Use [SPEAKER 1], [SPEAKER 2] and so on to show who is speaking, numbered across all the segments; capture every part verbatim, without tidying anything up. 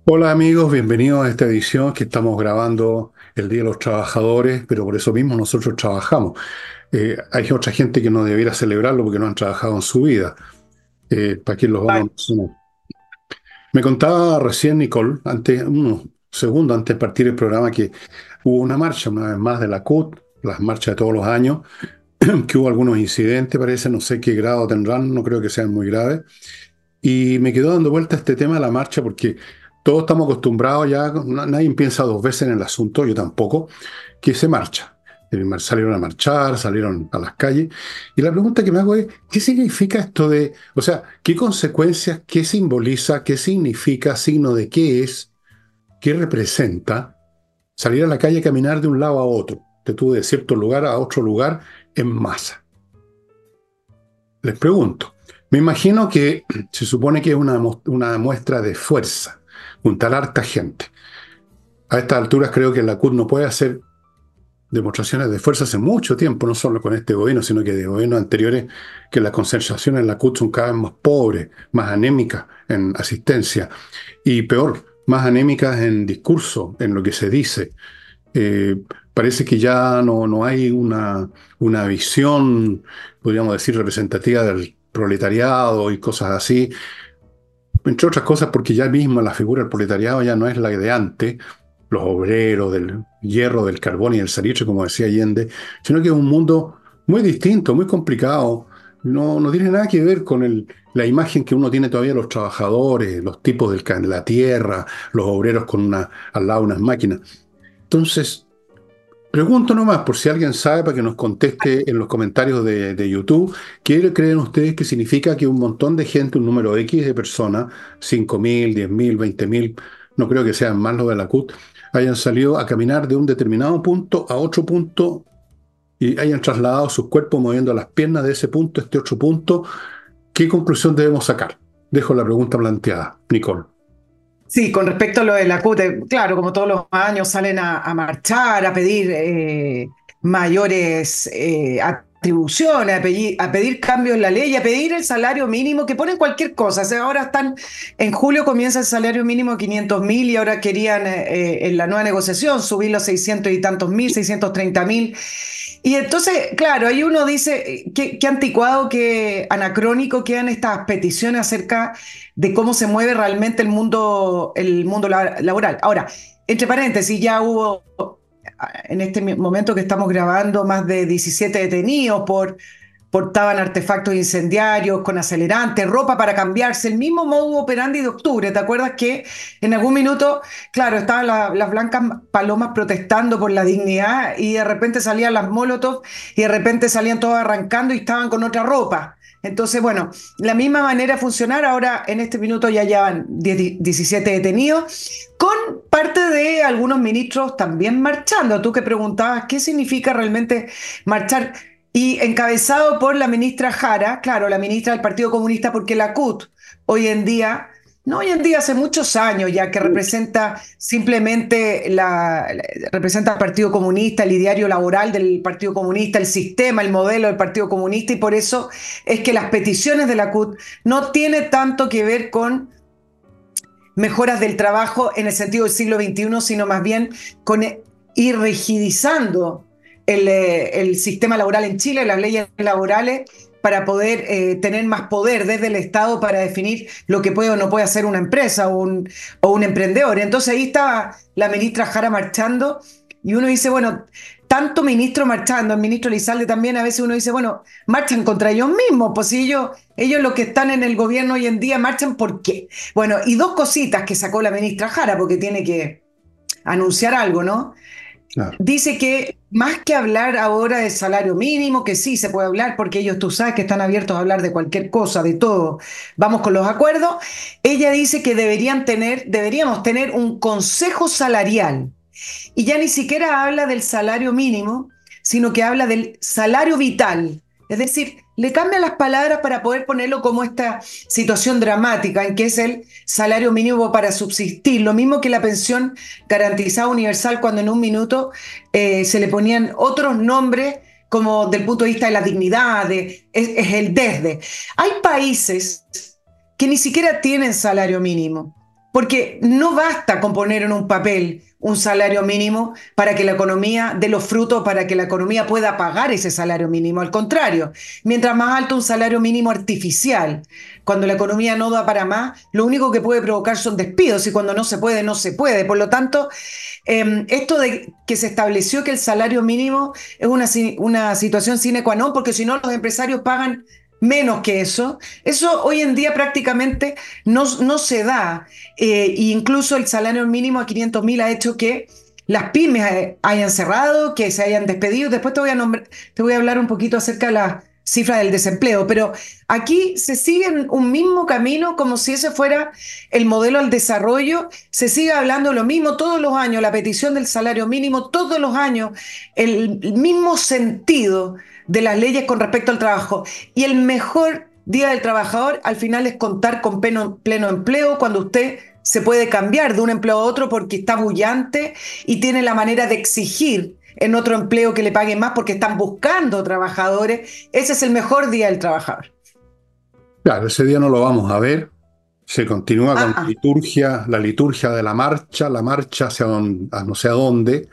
[SPEAKER 1] Hola amigos, bienvenidos a esta edición que estamos grabando el Día de los Trabajadores, pero por eso mismo nosotros trabajamos. Eh, hay otra gente que no debiera celebrarlo porque no han trabajado en su vida. Eh, ¿para quién los vamos a
[SPEAKER 2] Ay,
[SPEAKER 1] mencionar? Me contaba recién Nicole, antes, unos segundos antes de partir el programa, que hubo una marcha, una vez más, de la C U T, las marchas de todos los años, que hubo algunos incidentes, parece, no sé qué grado tendrán, no creo que sean muy graves. Y me quedó dando vuelta este tema de la marcha porque todos estamos acostumbrados ya, na- nadie piensa dos veces en el asunto, yo tampoco, que se marcha. Eh, mar- Salieron a marchar, salieron a las calles. Y la pregunta que me hago es, ¿qué significa esto de, o sea, qué consecuencias, qué simboliza, qué significa, signo de qué es, qué representa salir a la calle a caminar de un lado a otro, de tú de cierto lugar a otro lugar en masa? Les pregunto, me imagino que se supone que es una, mos- una muestra de fuerza, juntar harta gente. A estas alturas creo que la C U T no puede hacer demostraciones de fuerza hace mucho tiempo, no solo con este gobierno, sino que de gobiernos anteriores, que las concentraciones en la C U T son cada vez más pobres, más anémicas en asistencia y peor, más anémicas en discurso, en lo que se dice. Eh, Parece que ya no, no hay una, una visión, podríamos decir, representativa del proletariado y cosas así, entre otras cosas porque ya mismo la figura del proletariado ya no es la de antes, los obreros del hierro, del carbón y del salitre, como decía Allende, sino que es un mundo muy distinto, muy complicado. No, no tiene nada que ver con el, la imagen que uno tiene todavía de los trabajadores, los tipos del, ca- de la tierra, los obreros con una, al lado unas máquinas. Entonces, pregunto nomás por si alguien sabe para que nos conteste en los comentarios de, de YouTube, ¿qué creen ustedes que significa que un montón de gente, un número X de personas, cinco mil, diez mil, veinte mil, no creo que sean más los de la C U T, hayan salido a caminar de un determinado punto a otro punto y hayan trasladado sus cuerpos moviendo las piernas de ese punto a este otro punto? ¿Qué conclusión debemos sacar? Dejo la pregunta planteada, Nicole.
[SPEAKER 2] sí, con respecto a lo de la C U T, claro, como todos los años salen a, a marchar, a pedir eh, mayores eh, atribuciones, a pedir, a pedir cambios en la ley, a pedir el salario mínimo, que ponen cualquier cosa. O sea, ahora están, en julio comienza el salario mínimo a quinientos mil y ahora querían eh, eh, en la nueva negociación subirlo a seiscientos y tantos mil, seiscientos treinta mil. Y entonces, claro, ahí uno dice eh, qué, qué anticuado, qué anacrónico quedan estas peticiones acerca de cómo se mueve realmente el mundo, el mundo la- laboral. Ahora, entre paréntesis, ya hubo en este momento que estamos grabando más de diecisiete detenidos por portaban artefactos incendiarios con acelerantes, ropa para cambiarse, el mismo modus operandi de octubre. ¿Te acuerdas que en algún minuto, claro, estaban la- las blancas palomas protestando por la dignidad y de repente salían las molotov y de repente salían todos arrancando y estaban con otra ropa? Entonces, bueno, la misma manera de funcionar, ahora en este minuto ya llevan diez diecisiete detenidos, con parte de algunos ministros también marchando. Tú que preguntabas qué significa realmente marchar, y encabezado por la ministra Jara, claro, la ministra del Partido Comunista, porque la C U T hoy en día, no hoy en día, hace muchos años ya que representa simplemente la, la- representa al Partido Comunista, el ideario laboral del Partido Comunista, el sistema, el modelo del Partido Comunista, y por eso es que las peticiones de la C U T no tienen tanto que ver con mejoras del trabajo en el sentido del siglo veintiuno, sino más bien con ir rigidizando el, eh, el sistema laboral en Chile, las leyes laborales, para poder eh, tener más poder desde el Estado para definir lo que puede o no puede hacer una empresa o un, o un emprendedor. Entonces ahí estaba la ministra Jara marchando y uno dice, bueno, tanto ministro marchando, el ministro Lizalde también, a veces uno dice, bueno, marchan contra ellos mismos, pues si ellos, ellos los que están en el gobierno hoy en día marchan, ¿por qué? Bueno, y dos cositas que sacó la ministra Jara, porque tiene que anunciar algo, ¿no?
[SPEAKER 1] Claro.
[SPEAKER 2] Dice que más que hablar ahora de salario mínimo, que sí se puede hablar, porque ellos tú sabes que están abiertos a hablar de cualquier cosa, de todo. Vamos con los acuerdos. Ella dice que deberían tener, deberíamos tener un consejo salarial. Y ya ni siquiera habla del salario mínimo, sino que habla del salario vital. Es decir, le cambia las palabras para poder ponerlo como esta situación dramática en que es el salario mínimo para subsistir, lo mismo que la pensión garantizada universal, cuando en un minuto eh, se le ponían otros nombres como del punto de vista de la dignidad, de, es, es el desde. Hay países que ni siquiera tienen salario mínimo. porque no basta con poner en un papel un salario mínimo para que la economía dé los frutos, para que la economía pueda pagar ese salario mínimo. Al contrario, mientras más alto un salario mínimo artificial, cuando la economía no da para más, lo único que puede provocar son despidos y cuando no se puede, no se puede. Por lo tanto, eh, esto de que se estableció que el salario mínimo es una, una situación sine qua non, porque si no los empresarios pagan menos que eso. Eso hoy en día prácticamente no, no se da. Eh, e incluso el salario mínimo a quinientos mil ha hecho que las pymes hayan cerrado, que se hayan despedido. Después te voy a, nombrar, te voy a hablar un poquito acerca de la cifra del desempleo, pero aquí se sigue en un mismo camino como si ese fuera el modelo al desarrollo, se sigue hablando lo mismo todos los años, la petición del salario mínimo todos los años, el, el mismo sentido de las leyes con respecto al trabajo. Y el mejor día del trabajador al final es contar con pleno, pleno empleo, cuando usted se puede cambiar de un empleo a otro porque está bullante y tiene la manera de exigir en otro empleo que le paguen más porque están buscando trabajadores. Ese es el mejor día del trabajador.
[SPEAKER 1] Claro, ese día no lo vamos a ver. Se continúa con
[SPEAKER 2] Ah,
[SPEAKER 1] la
[SPEAKER 2] ah.
[SPEAKER 1] liturgia, la liturgia de la marcha, la marcha hacia don- a no sé a dónde,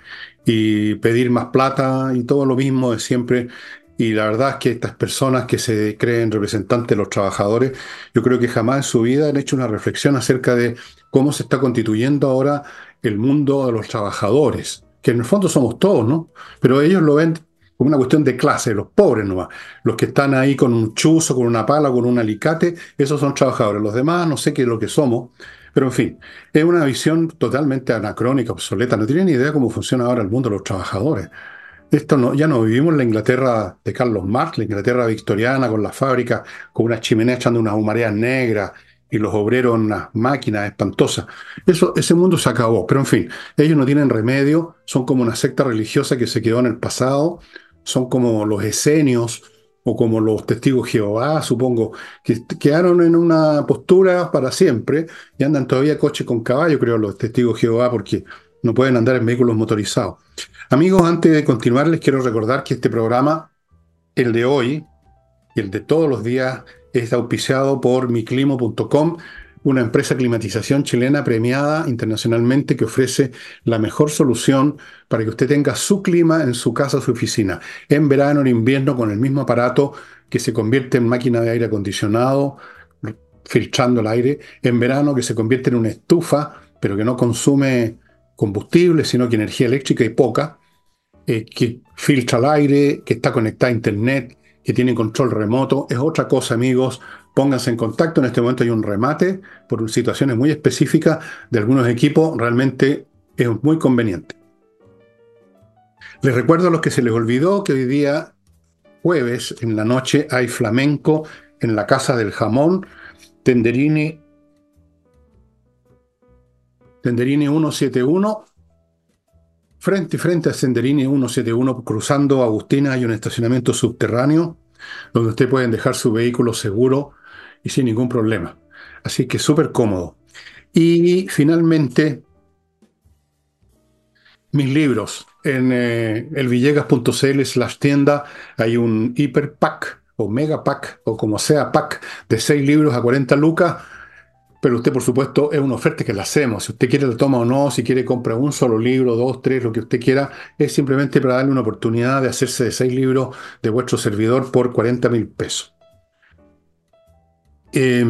[SPEAKER 1] y pedir más plata y todo lo mismo de siempre. Y la verdad es que estas personas que se creen representantes de los trabajadores, yo creo que jamás en su vida han hecho una reflexión acerca de cómo se está constituyendo ahora el mundo de los trabajadores, que en el fondo somos todos, ¿no? Pero ellos lo ven como una cuestión de clase, los pobres nomás, los que están ahí con un chuzo, con una pala, con un alicate, esos son trabajadores. Los demás no sé qué es lo que somos, pero en fin, es una visión totalmente anacrónica, obsoleta. No tienen ni idea cómo funciona ahora el mundo de los trabajadores. Esto no, ya no vivimos en la Inglaterra de Carlos Marx, la Inglaterra victoriana, con las fábricas, con unas chimeneas echando unas humaredas negras y los obreros en unas máquinas espantosas. Eso, ese mundo se acabó. Pero en fin, ellos no tienen remedio, son como una secta religiosa que se quedó en el pasado, son como los esenios o como los testigos Jehová, supongo, que quedaron en una postura para siempre y andan todavía coche con caballo, creo, los testigos Jehová, porque no pueden andar en vehículos motorizados. Amigos, antes de continuar, les quiero recordar que este programa, el de hoy y el de todos los días, es auspiciado por miclimo punto com, una empresa de climatización chilena premiada internacionalmente que ofrece la mejor solución para que usted tenga su clima en su casa o su oficina, en verano, en invierno, con el mismo aparato que se convierte en máquina de aire acondicionado, filtrando el aire, en verano que se convierte en una estufa, pero que no consume combustible, sino que energía eléctrica y poca, eh, que filtra el aire, que está conectada a internet, que tiene control remoto. Es otra cosa, amigos. Pónganse en contacto. En este momento hay un remate por situaciones muy específicas de algunos equipos. Realmente es muy conveniente. Les recuerdo a los que se les olvidó que hoy día, jueves, en la noche, hay flamenco en la Casa del Jamón, Tenderini, Tenderini ciento setenta y uno. Frente y frente a Senderini ciento setenta y uno, cruzando Agustina, hay un estacionamiento subterráneo donde usted puede dejar su vehículo seguro y sin ningún problema. Así que súper cómodo. Y finalmente, mis libros. En eh, elvillegas punto cl slash tienda hay un hiper pack o mega pack o como sea pack de seis libros a cuarenta lucas. Pero usted, por supuesto, es una oferta que la hacemos. Si usted quiere, lo toma o no. Si quiere, compra un solo libro, dos, tres, lo que usted quiera. Es simplemente para darle una oportunidad de hacerse de seis libros de vuestro servidor por cuarenta mil pesos. Eh,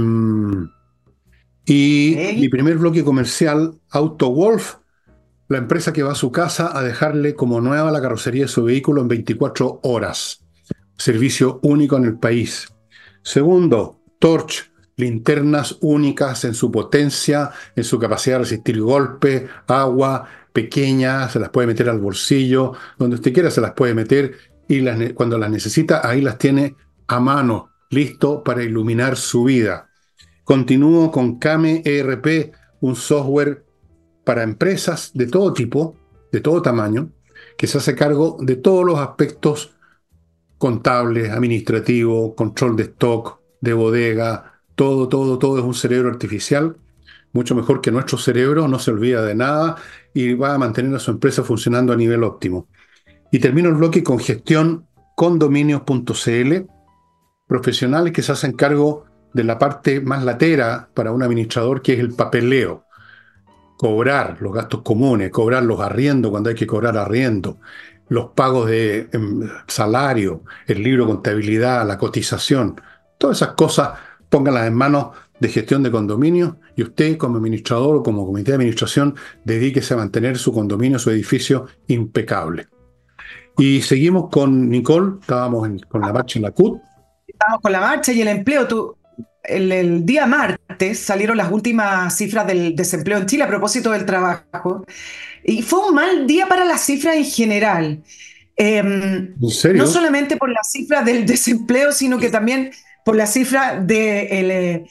[SPEAKER 1] y mi
[SPEAKER 2] ¿Eh?
[SPEAKER 1] primer bloque comercial, AutoWolf, la empresa que va a su casa a dejarle como nueva la carrocería de su vehículo en veinticuatro horas. Servicio único en el país. Segundo, Torch. Linternas únicas en su potencia, en su capacidad de resistir golpes, agua, pequeñas, se las puede meter al bolsillo, donde usted quiera se las puede meter y las, cuando las necesita, ahí las tiene a mano, listo para iluminar su vida. Continúo con Kame E R P, un software para empresas de todo tipo, de todo tamaño, que se hace cargo de todos los aspectos contables, administrativos, control de stock, de bodega. Todo, todo, todo es un cerebro artificial, mucho mejor que nuestro cerebro, no se olvida de nada y va a mantener a su empresa funcionando a nivel óptimo. Y termino el bloque con gestión condominios punto cl, profesionales que se hacen cargo de la parte más latera para un administrador, que es el papeleo. cobrar los gastos comunes, cobrar los arriendos cuando hay que cobrar arriendo, los pagos de em, salario, el libro de contabilidad, la cotización, todas esas cosas, pónganlas en manos de gestión de condominios y usted como administrador o como comité de administración dedíquese a mantener su condominio, su edificio impecable. Y seguimos con Nicole, estábamos en- con la marcha en la C U T.
[SPEAKER 2] Estamos con la marcha y el empleo. Tú, el, el día martes salieron las últimas cifras del desempleo en Chile a propósito del trabajo. Y fue un mal día para las cifras en general. Eh,
[SPEAKER 1] ¿En
[SPEAKER 2] no
[SPEAKER 1] serio?
[SPEAKER 2] solamente por las cifras del desempleo, sino que también por las cifras de, el, eh,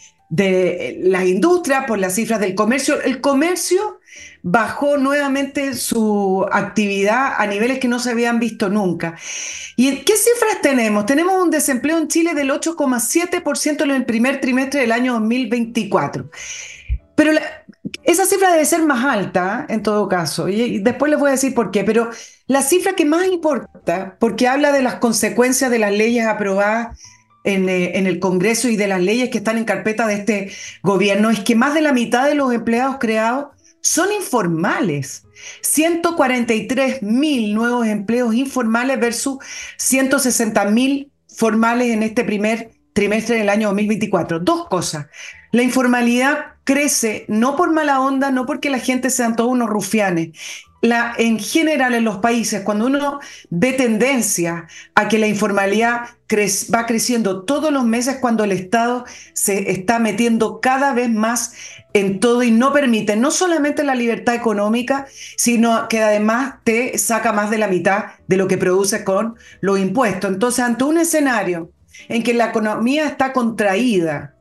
[SPEAKER 2] de la industria, por las cifras del comercio. El comercio bajó nuevamente su actividad a niveles que no se habían visto nunca. ¿Y qué cifras tenemos? Tenemos un desempleo en Chile del ocho coma siete por ciento en el primer trimestre del año dos mil veinticuatro. Pero la- esa cifra debe ser más alta, ¿eh? En todo caso, y, y después les voy a decir por qué, pero la cifra que más importa, porque habla de las consecuencias de las leyes aprobadas en, eh, en el Congreso y de las leyes que están en carpeta de este gobierno, es que más de la mitad de los empleados creados son informales. ciento cuarenta y tres mil nuevos empleos informales versus ciento sesenta mil formales en este primer trimestre del año dos mil veinticuatro. Dos cosas. La informalidad crece no por mala onda, no porque la gente sean todos unos rufianes. La, en general en los países, cuando uno ve tendencia a que la informalidad cre va creciendo todos los meses, cuando el Estado se está metiendo cada vez más en todo y no permite no solamente la libertad económica, sino que además te saca más de la mitad de lo que produce con los impuestos. Entonces, ante un escenario en que la economía está contraída,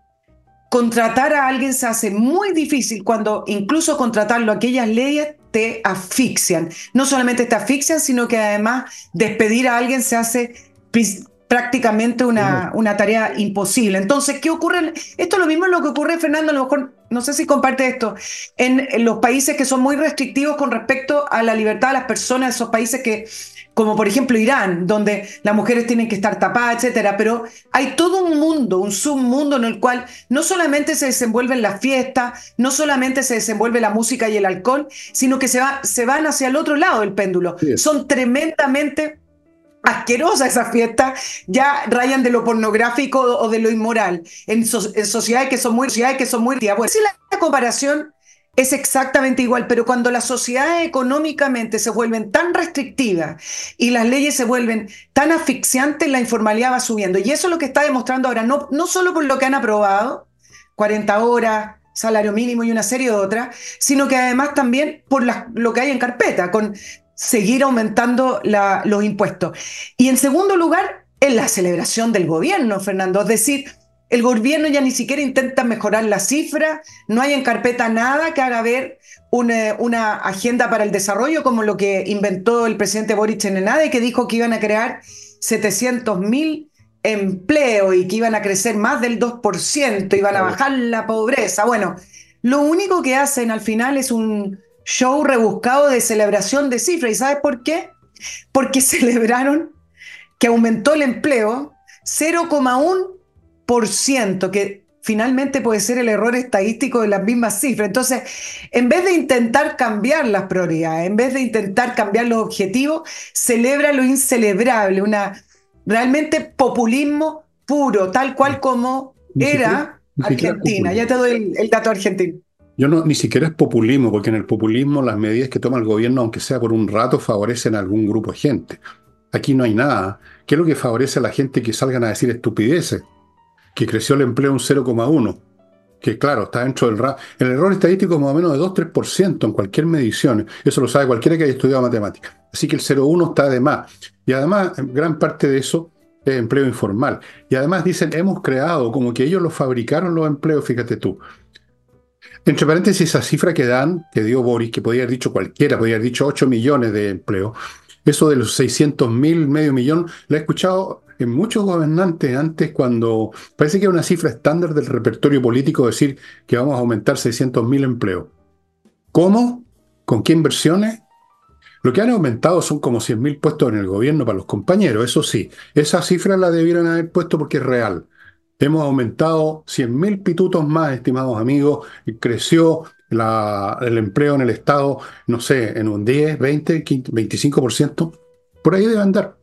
[SPEAKER 2] contratar a alguien se hace muy difícil cuando incluso contratarlo, aquellas leyes te asfixian. No solamente te asfixian, sino que además despedir a alguien se hace prácticamente una, una tarea imposible. Entonces, ¿qué ocurre? Esto es lo mismo lo que ocurre, Fernando, a lo mejor, no sé si comparte esto, en, en los países que son muy restrictivos con respecto a la libertad de las personas, esos países que, como por ejemplo Irán, donde las mujeres tienen que estar tapadas, etcétera, pero hay todo un mundo, un submundo en el cual no solamente se desenvuelven las fiestas, no solamente se desenvuelve la música y el alcohol, sino que se, va, se van hacia el otro lado del péndulo.
[SPEAKER 1] Sí.
[SPEAKER 2] Son tremendamente asquerosas esas fiestas, ya rayan de lo pornográfico o de lo inmoral, en, so, en sociedades que son muy, sociedades que son muy, bueno, si la comparación es exactamente igual, pero cuando las sociedades económicamente se vuelven tan restrictivas y las leyes se vuelven tan asfixiantes, la informalidad va subiendo. Y eso es lo que está demostrando ahora, no, no solo por lo que han aprobado, cuarenta horas, salario mínimo y una serie de otras, sino que además también por la, lo que hay en carpeta, con seguir aumentando la, los impuestos. Y en segundo lugar, en la celebración del gobierno, Fernando, es decir, el gobierno ya ni siquiera intenta mejorar la cifra, no hay en carpeta nada que haga ver una, una agenda para el desarrollo como lo que inventó el presidente Boric en ENADE, que dijo que iban a crear setecientos mil empleos y que iban a crecer más del dos por ciento, iban a bajar la pobreza. Bueno, lo único que hacen al final es un show rebuscado de celebración de cifras. ¿Y sabes por qué? Porque celebraron que aumentó el empleo cero coma uno por ciento, que finalmente puede ser el error estadístico de las mismas cifras. Entonces, en vez de intentar cambiar las prioridades, en vez de intentar cambiar los objetivos, celebra lo incelebrable, una realmente populismo puro, tal cual como
[SPEAKER 1] Ni siquiera,
[SPEAKER 2] era
[SPEAKER 1] ni siquiera es
[SPEAKER 2] Argentina. Ya
[SPEAKER 1] populismo.
[SPEAKER 2] te doy el, el dato argentino.
[SPEAKER 1] Yo no, ni siquiera es populismo, porque en el populismo las medidas que toma el gobierno, aunque sea por un rato, favorecen a algún grupo de gente. Aquí no hay nada. ¿Qué es lo que favorece a la gente que salgan a decir estupideces? Que creció el empleo un cero coma uno, que claro, está dentro del rango. El error estadístico es más o menos de dos a tres por ciento en cualquier medición. Eso lo sabe cualquiera que haya estudiado matemáticas. Así que el cero coma uno está de más. Y además, gran parte de eso es empleo informal. Y además dicen, hemos creado, como que ellos lo fabricaron los empleos, fíjate tú. Entre paréntesis, esa cifra que dan, que dio Boris, que podía haber dicho cualquiera, podía haber dicho ocho millones de empleos, eso de los seiscientos mil, medio millón, lo he escuchado en muchos gobernantes antes, cuando parece que es una cifra estándar del repertorio político decir que vamos a aumentar seiscientos mil empleos. ¿Cómo? ¿Con qué inversiones? Lo que han aumentado son como cien mil puestos en el gobierno para los compañeros, eso sí, esa cifra la debieron haber puesto porque es real. Hemos aumentado cien mil pitutos más, estimados amigos, y creció la, el empleo en el Estado, no sé, en un diez, veinte, quince, veinticinco por ciento, por ahí debe andar.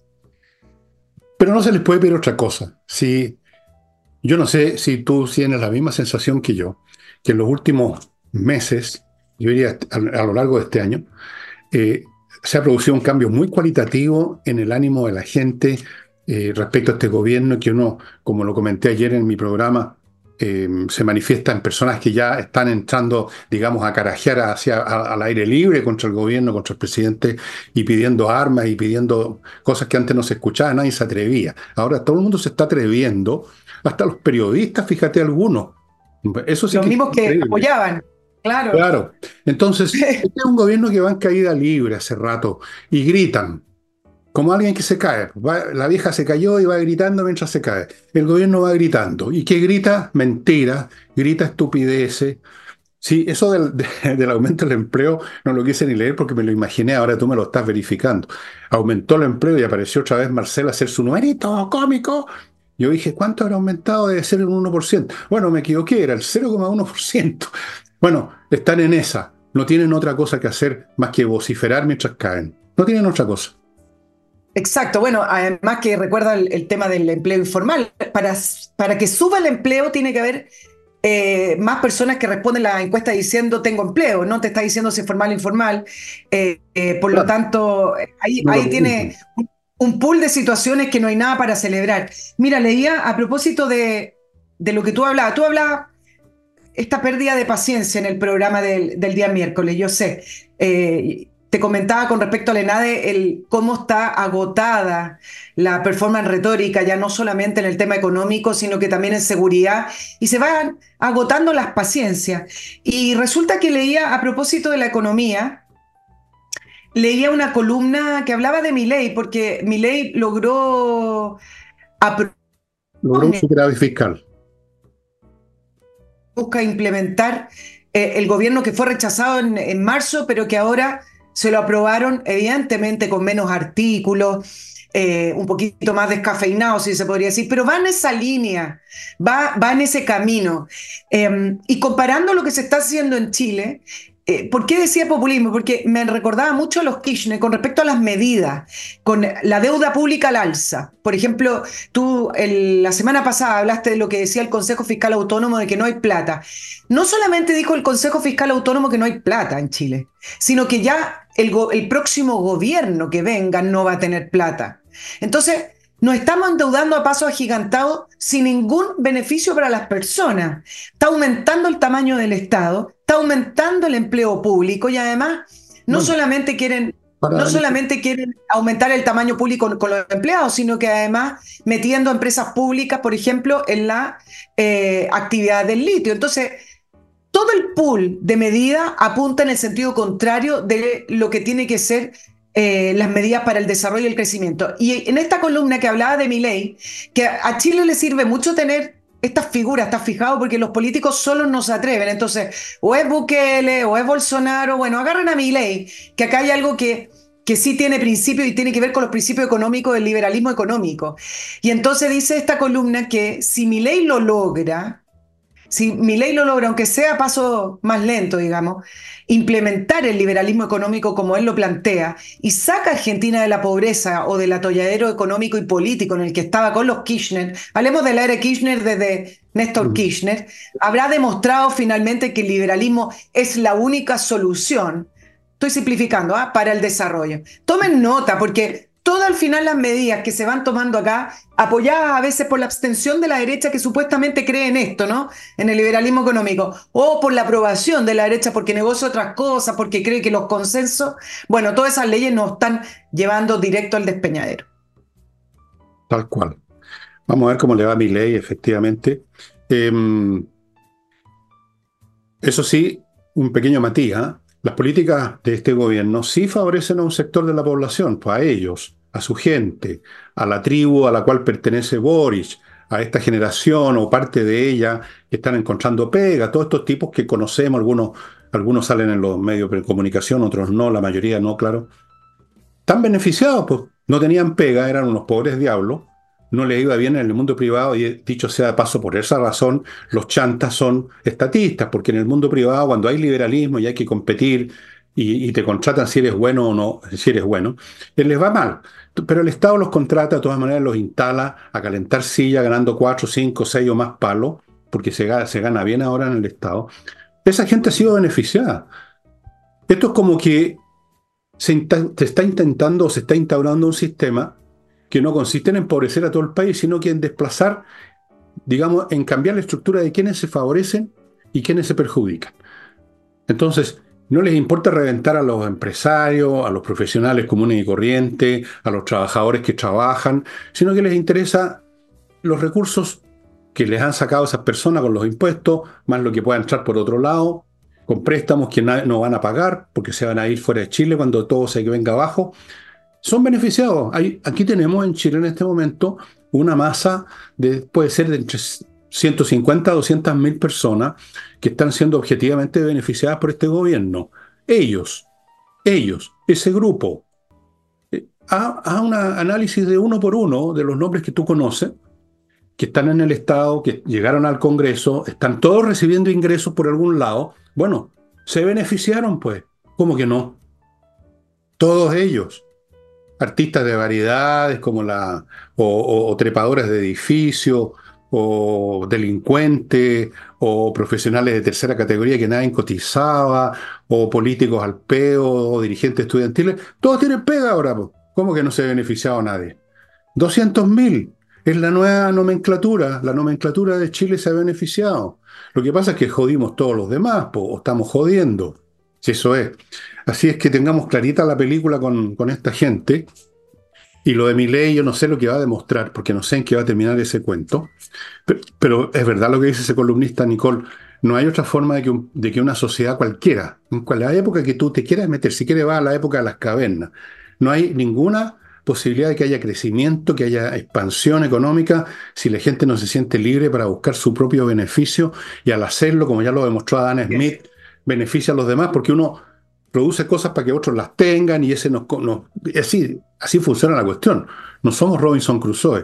[SPEAKER 1] Pero no se les puede pedir otra cosa. Si, yo no sé si tú tienes la misma sensación que yo, que en los últimos meses, yo diría a, a lo largo de este año, eh, se ha producido un cambio muy cualitativo en el ánimo de la gente eh, respecto a este gobierno, que uno, como lo comenté ayer en mi programa, eh, se manifiesta en personas que ya están entrando, digamos, a carajear hacia, a- al aire libre contra el gobierno, contra el presidente, y pidiendo armas y pidiendo cosas que antes no se escuchaban, nadie se atrevía. Ahora todo el mundo se está atreviendo, hasta los periodistas, fíjate algunos. Eso sí
[SPEAKER 2] Los
[SPEAKER 1] que es
[SPEAKER 2] mismos que
[SPEAKER 1] increíble.
[SPEAKER 2] apoyaban, claro.
[SPEAKER 1] Claro. Entonces, este es un gobierno que va en caída libre hace rato y gritan, como alguien que se cae. Va- la vieja se cayó y va gritando mientras se cae. El gobierno va gritando. ¿Y qué grita? Mentira, grita estupideces. Sí, eso del, de- del aumento del empleo no lo quise ni leer porque me lo imaginé, ahora tú me lo estás verificando. Aumentó el empleo y apareció otra vez Marcela a hacer su numerito cómico. Yo dije, ¿cuánto habrá aumentado? Debe ser el uno por ciento. Bueno, me equivoqué, era el cero coma uno por ciento. Bueno, están en esa. No tienen otra cosa que hacer más que vociferar mientras caen. No tienen otra cosa.
[SPEAKER 2] Exacto, bueno, además que recuerda el, el tema del empleo informal. Para, para que suba el empleo tiene que haber eh, más personas que responden la encuesta diciendo tengo empleo, no te está diciendo si es formal o informal. Eh, eh, por lo
[SPEAKER 1] Claro,
[SPEAKER 2] tanto, ahí,
[SPEAKER 1] no lo
[SPEAKER 2] ahí tiene
[SPEAKER 1] mismo.
[SPEAKER 2] un, un pool de situaciones que no hay nada para celebrar. Mira, leía a propósito de, de lo que tú hablabas. Tú hablabas esta pérdida de paciencia en el programa del, del día miércoles, yo sé. Eh, te comentaba con respecto al ENADE el cómo está agotada la performance retórica, ya no solamente en el tema económico, sino que también en seguridad, y se van agotando las paciencias. Y resulta que leía a propósito de la economía, leía una columna que hablaba de Milei, porque Milei logró aprobar,
[SPEAKER 1] Logró un superávit fiscal.
[SPEAKER 2] busca implementar eh, el gobierno que fue rechazado en, en marzo, pero que ahora se lo aprobaron, evidentemente con menos artículos, eh, un poquito más descafeinado, si se podría decir, pero va en esa línea, va, va en ese camino. Eh, y comparando lo que se está haciendo en Chile, eh, ¿por qué decía populismo? Porque me recordaba mucho a los Kirchner con respecto a las medidas, con la deuda pública al alza. Por ejemplo, tú el, la semana pasada hablaste de lo que decía el Consejo Fiscal Autónomo de que no hay plata. No solamente dijo el Consejo Fiscal Autónomo que no hay plata en Chile, sino que ya el, go- el próximo gobierno que venga no va a tener plata. Entonces, nos estamos endeudando a pasos agigantados sin ningún beneficio para las personas. Está aumentando el tamaño del Estado, está aumentando el empleo público y además no
[SPEAKER 1] Bueno,
[SPEAKER 2] solamente quieren, no
[SPEAKER 1] para el efe-
[SPEAKER 2] solamente quieren aumentar el tamaño público con, con los empleados, sino que además metiendo empresas públicas, por ejemplo, en la eh, actividad del litio. Entonces, todo el pool de medidas apunta en el sentido contrario de lo que tiene que ser eh, las medidas para el desarrollo y el crecimiento. Y en esta columna que hablaba de Milei, que a Chile le sirve mucho tener estas figuras, ¿estás fijado? Porque los políticos solos no se atreven. Entonces, o es Bukele, o es Bolsonaro, bueno, agarren a Milei, que acá hay algo que, que sí tiene principios y tiene que ver con los principios económicos del liberalismo económico. Y entonces dice esta columna que si Milei lo logra, si Milei lo logra, aunque sea a paso más lento, digamos, implementar el liberalismo económico como él lo plantea y saca a Argentina de la pobreza o del atolladero económico y político en el que estaba con los Kirchner, hablemos de la era Kirchner desde Néstor
[SPEAKER 1] Mm.
[SPEAKER 2] Kirchner, habrá demostrado finalmente que el liberalismo es la única solución, estoy simplificando, ¿ah? Para el desarrollo. Tomen nota, porque todas al final las medidas que se van tomando acá, apoyadas a veces por la abstención de la derecha que supuestamente cree en esto, ¿no? En el liberalismo económico, o por la aprobación de la derecha porque negocia otras cosas, porque cree que los consensos, bueno, todas esas leyes nos están llevando directo al despeñadero.
[SPEAKER 1] Tal cual. Vamos a ver cómo le va a Milei, efectivamente. Em, Eso sí, un pequeño matiz, ¿ah? Las políticas de este gobierno sí favorecen a un sector de la población, pues a ellos, a su gente, a la tribu a la cual pertenece Boric, a esta generación o parte de ella que están encontrando pega, todos estos tipos que conocemos, algunos, algunos salen en los medios de comunicación, otros no, la mayoría no, claro. Están beneficiados, pues no tenían pega, eran unos pobres diablos, no le iba bien en el mundo privado y dicho sea de paso, por esa razón, los chantas son estatistas, porque en el mundo privado cuando hay liberalismo y hay que competir y, y te contratan si eres bueno o no, si eres bueno, eh, les va mal. Pero el Estado los contrata, de todas maneras los instala a calentar silla ganando cuatro, cinco, seis o más palos, porque se gana, se gana bien ahora en el Estado. Esa gente ha sido beneficiada. Esto es como que se, se está intentando o se está instaurando un sistema que no consiste en empobrecer a todo el país, sino que en desplazar, digamos, en cambiar la estructura de quienes se favorecen y quienes se perjudican. Entonces, no les importa reventar a los empresarios, a los profesionales comunes y corrientes, a los trabajadores que trabajan, sino que les interesa los recursos que les han sacado esas personas con los impuestos, más lo que pueda entrar por otro lado, con préstamos que no van a pagar porque se van a ir fuera de Chile cuando todo se venga abajo. Son beneficiados. Hay, aquí tenemos en Chile en este momento una masa de, puede ser de entre ciento cincuenta a doscientas mil personas que están siendo objetivamente beneficiadas por este gobierno. Ellos, ellos, ese grupo, eh, haz un análisis de uno por uno de los nombres que tú conoces, que están en el Estado, que llegaron al Congreso, están todos recibiendo ingresos por algún lado. Bueno, se beneficiaron pues. ¿Cómo que no? Todos ellos. Artistas de variedades como la o, o, o trepadores de edificios o delincuentes o profesionales de tercera categoría que nadie cotizaba o políticos al peo o dirigentes estudiantiles, todos tienen pega ahora, po. ¿Cómo que no se ha beneficiado a nadie? doscientos mil es la nueva nomenclatura, la nomenclatura de Chile se ha beneficiado. Lo que pasa es que jodimos todos los demás, po, o estamos jodiendo, si eso es. Así es que tengamos clarita la película con, con esta gente. Y lo de Milei, yo no sé lo que va a demostrar, porque no sé en qué va a terminar ese cuento. Pero, pero es verdad lo que dice ese columnista, Nicole. No hay otra forma de que, un- de que una sociedad cualquiera, en cual- la época que tú te quieras meter, si quieres va a la época de las cavernas, no hay ninguna posibilidad de que haya crecimiento, que haya expansión económica, si la gente no se siente libre para buscar su propio beneficio y al hacerlo, como ya lo demostró Adam
[SPEAKER 2] Yes.
[SPEAKER 1] Smith, beneficia a los demás, porque uno produce cosas para que otros las tengan y ese nos, nos- así, así funciona la cuestión. No somos Robinson Crusoe,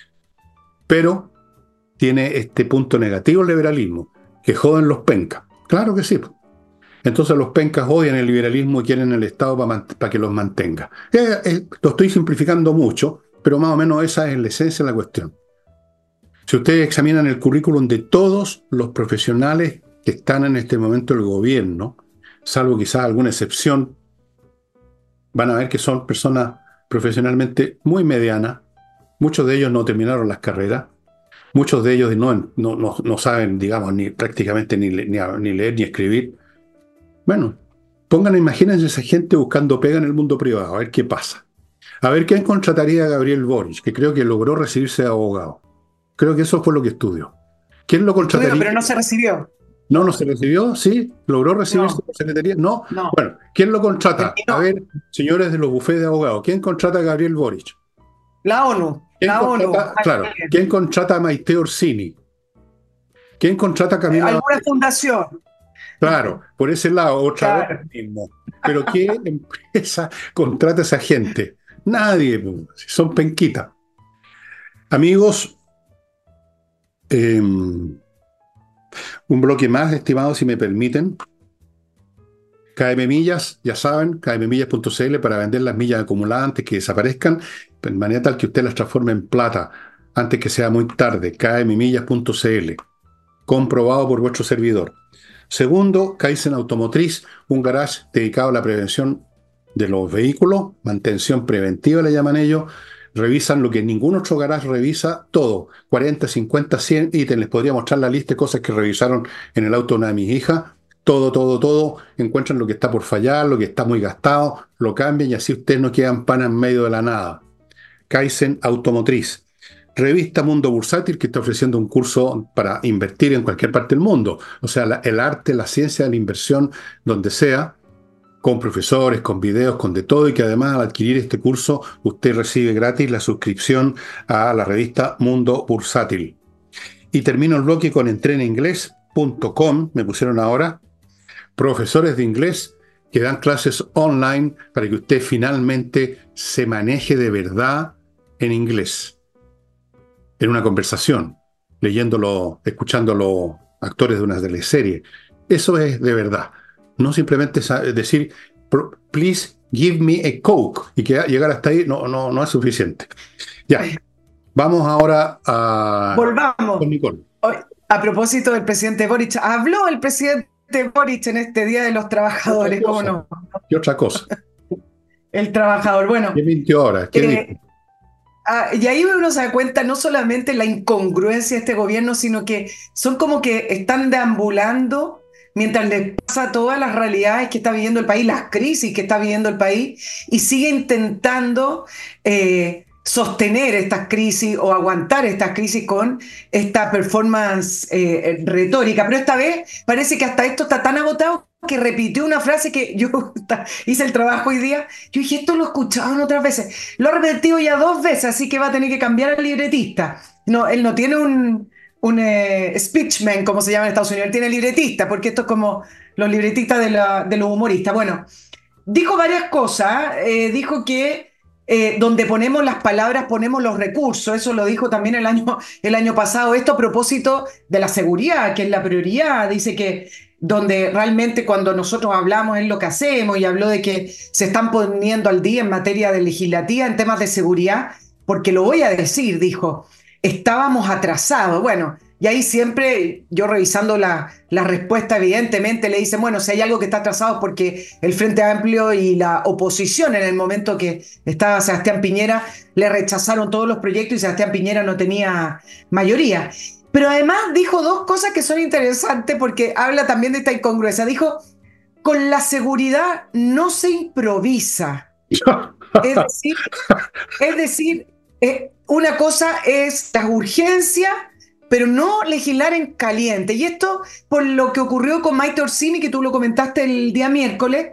[SPEAKER 1] pero tiene este punto negativo el liberalismo, que joden los pencas. Claro que sí. Entonces los pencas odian el liberalismo y quieren el Estado para que los mantenga. Eh, eh, lo estoy simplificando mucho, pero más o menos esa es la esencia de la cuestión. Si ustedes examinan el currículum de todos los profesionales que están en este momento en el gobierno, salvo quizás alguna excepción, van a ver que son personas profesionalmente muy medianas. Muchos de ellos no terminaron las carreras. Muchos de ellos no, no, no, no saben, digamos, ni prácticamente ni, le- ni, a- ni leer ni escribir. Bueno, pongan, imagínense esa gente buscando pega en el mundo privado, a ver qué pasa. A ver quién contrataría a Gabriel Boric, que creo que logró recibirse de abogado. Creo que eso fue lo que estudió. ¿Quién lo
[SPEAKER 2] Estudio,
[SPEAKER 1] contrataría?
[SPEAKER 2] pero no se recibió.
[SPEAKER 1] No, no se recibió, sí, logró recibirse
[SPEAKER 2] No,
[SPEAKER 1] por secretaría. No,
[SPEAKER 2] no.
[SPEAKER 1] bueno, ¿quién lo contrata? A
[SPEAKER 2] Terminó.
[SPEAKER 1] ver, señores de los bufetes de abogados, ¿quién contrata a Gabriel Boric?
[SPEAKER 2] La ONU,
[SPEAKER 1] ¿Quién
[SPEAKER 2] la ONU.
[SPEAKER 1] contrata, claro, quién contrata a Maite Orsini? ¿Quién contrata a Camila?
[SPEAKER 2] Alguna fundación.
[SPEAKER 1] Claro, por ese lado, otra vez
[SPEAKER 2] Claro.
[SPEAKER 1] lo mismo. Pero ¿qué empresa contrata a esa gente? Nadie, pues, si son penquitas. Amigos, eh, un bloque más, estimados, si me permiten. K M Millas, ya saben, k m millas punto c l para vender las millas acumuladas antes que desaparezcan, de manera tal que usted las transforme en plata antes que sea muy tarde. k m millas punto c l, comprobado por vuestro servidor. Segundo, Kaizen Automotriz, un garage dedicado a la prevención de los vehículos, mantención preventiva le llaman ellos. Revisan lo que ningún otro garage revisa, todo. cuarenta, cincuenta, cien ítems. Les podría mostrar la lista de cosas que revisaron en el auto de una de mis hijas. Todo, todo, todo. Encuentran lo que está por fallar, lo que está muy gastado, lo cambian y así ustedes no quedan pana en medio de la nada. Kaizen Automotriz. Revista Mundo Bursátil, que está ofreciendo un curso para invertir en cualquier parte del mundo. O sea, la- el arte, la ciencia de la inversión, donde sea, con profesores, con videos, con de todo, y que además al adquirir este curso usted recibe gratis la suscripción a la revista Mundo Bursátil. Y termino el bloque con entrena inglés punto com, me pusieron ahora, profesores de inglés que dan clases online para que usted finalmente se maneje de verdad en inglés. en una conversación, leyéndolo, escuchando a los actores de una teleserie. Eso es de verdad. No simplemente decir, please give me a Coke, y que llegar hasta ahí no, no, no es suficiente. Ya, vamos ahora a...
[SPEAKER 2] Volvamos.
[SPEAKER 1] Con Nicole.
[SPEAKER 2] A propósito del presidente Boric, habló el presidente Boric en este Día de los Trabajadores, ¿cómo no?
[SPEAKER 1] ¿Qué otra cosa?
[SPEAKER 2] El trabajador, bueno.
[SPEAKER 1] ¿Qué mintió ahora? ¿Qué
[SPEAKER 2] eh,
[SPEAKER 1] dijo?
[SPEAKER 2] Ah, y ahí uno se da cuenta no solamente la incongruencia de este gobierno, sino que son como que están deambulando mientras les pasa todas las realidades que está viviendo el país, las crisis que está viviendo el país, y sigue intentando eh, sostener estas crisis o aguantar estas crisis con esta performance eh, retórica. Pero esta vez parece que hasta esto está tan agotado que repitió una frase que yo hice el trabajo hoy día. Yo dije, esto lo he escuchado otras veces. Lo ha repetido ya dos veces, así que va a tener que cambiar al libretista. No, él no tiene un, un eh, speechman, como se llama en Estados Unidos, él tiene libretista, porque esto es como los libretistas de, la, de los humoristas. Bueno, dijo varias cosas. Eh, dijo que eh, donde ponemos las palabras, ponemos los recursos. Eso lo dijo también el año, el año pasado. Esto a propósito de la seguridad, que es la prioridad. Dice que donde realmente cuando nosotros hablamos es lo que hacemos, y habló de que se están poniendo al día en materia de legislativa en temas de seguridad, porque lo voy a decir, dijo, estábamos atrasados. Bueno, y ahí siempre yo revisando la, la respuesta, evidentemente le dicen, bueno, si hay algo que está atrasado porque el Frente Amplio y la oposición en el momento que estaba Sebastián Piñera le rechazaron todos los proyectos y Sebastián Piñera no tenía mayoría. Pero además dijo dos cosas que son interesantes porque habla también de esta incongruencia. Dijo, con la seguridad no se improvisa. Es decir, es decir eh, una cosa es la urgencia, pero no legislar en caliente. Y esto por lo que ocurrió con Maite Orsini, que tú lo comentaste el día miércoles,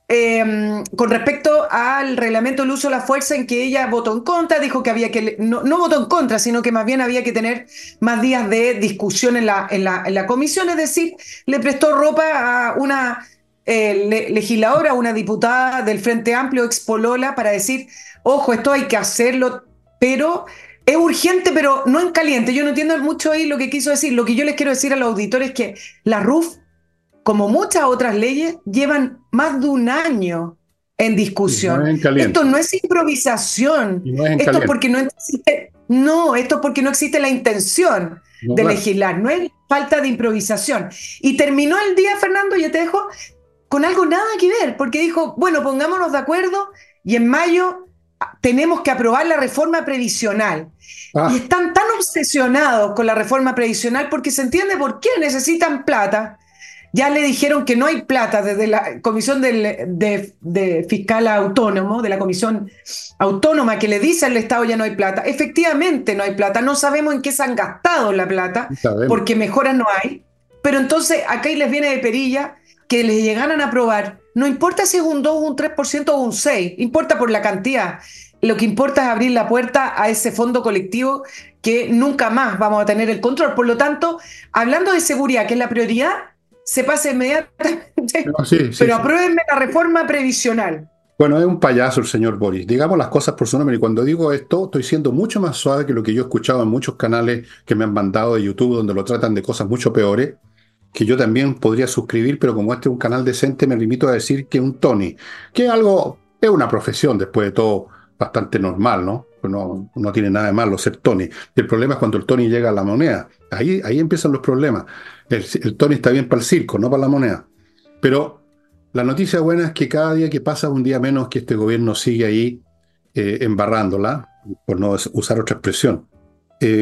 [SPEAKER 2] Eh, con respecto al reglamento del uso de la fuerza, en que ella votó en contra, dijo que había que, no, no votó en contra, sino que más bien había que tener más días de discusión en la, en la, en la comisión, es decir, le prestó ropa a una eh, le, legisladora, a una diputada del Frente Amplio, ex polola, para decir, ojo, esto hay que hacerlo, pero es urgente, pero no en caliente. Yo no entiendo mucho ahí lo que quiso decir. Lo que yo les quiero decir a los auditores es que la R U F, como muchas otras leyes, llevan más de un año en discusión.
[SPEAKER 1] No es en
[SPEAKER 2] Esto no es improvisación.
[SPEAKER 1] no es en
[SPEAKER 2] esto es porque no existe, no, esto es porque no existe la intención
[SPEAKER 1] no,
[SPEAKER 2] de
[SPEAKER 1] claro.
[SPEAKER 2] legislar. No es falta de improvisación. Y terminó el día, Fernando, yo te dejo, con algo nada que ver, porque dijo, bueno, pongámonos de acuerdo y en mayo tenemos que aprobar la reforma previsional. Ah. Y están tan obsesionados con la reforma previsional porque se entiende por qué necesitan plata. Ya le dijeron que no hay plata desde la comisión del, de, de fiscal autónomo, de la comisión autónoma que le dice al Estado ya no hay plata. Efectivamente no hay plata, no sabemos en qué se han gastado la plata, porque mejoras no hay. Pero entonces acá les viene de perilla que les llegaran a aprobar. No importa si es un dos, un tres por ciento o un seis por ciento, importa por la cantidad. Lo que importa es abrir la puerta a ese fondo colectivo que nunca más vamos a tener el control. Por lo tanto, hablando de seguridad, que es la prioridad, se pasa inmediatamente, no, sí, sí, pero sí. Apruébenme la reforma previsional.
[SPEAKER 1] Bueno, es un payaso el señor Boris. Digamos las cosas por su nombre. Y cuando digo esto, estoy siendo mucho más suave que lo que yo he escuchado en muchos canales que me han mandado de YouTube, donde lo tratan de cosas mucho peores, que yo también podría suscribir, pero como este es un canal decente, me limito a decir que un Tony, que algo, es una profesión, después de todo, bastante normal, ¿no? No, no tiene nada de malo ser Tony. El problema es cuando el Tony llega a la moneda. Ahí, ahí empiezan los problemas. El, el Tony está bien para el circo, no para la moneda. Pero la noticia buena es que cada día que pasa, un día menos que este gobierno sigue ahí eh, embarrándola, por no usar otra expresión. Eh,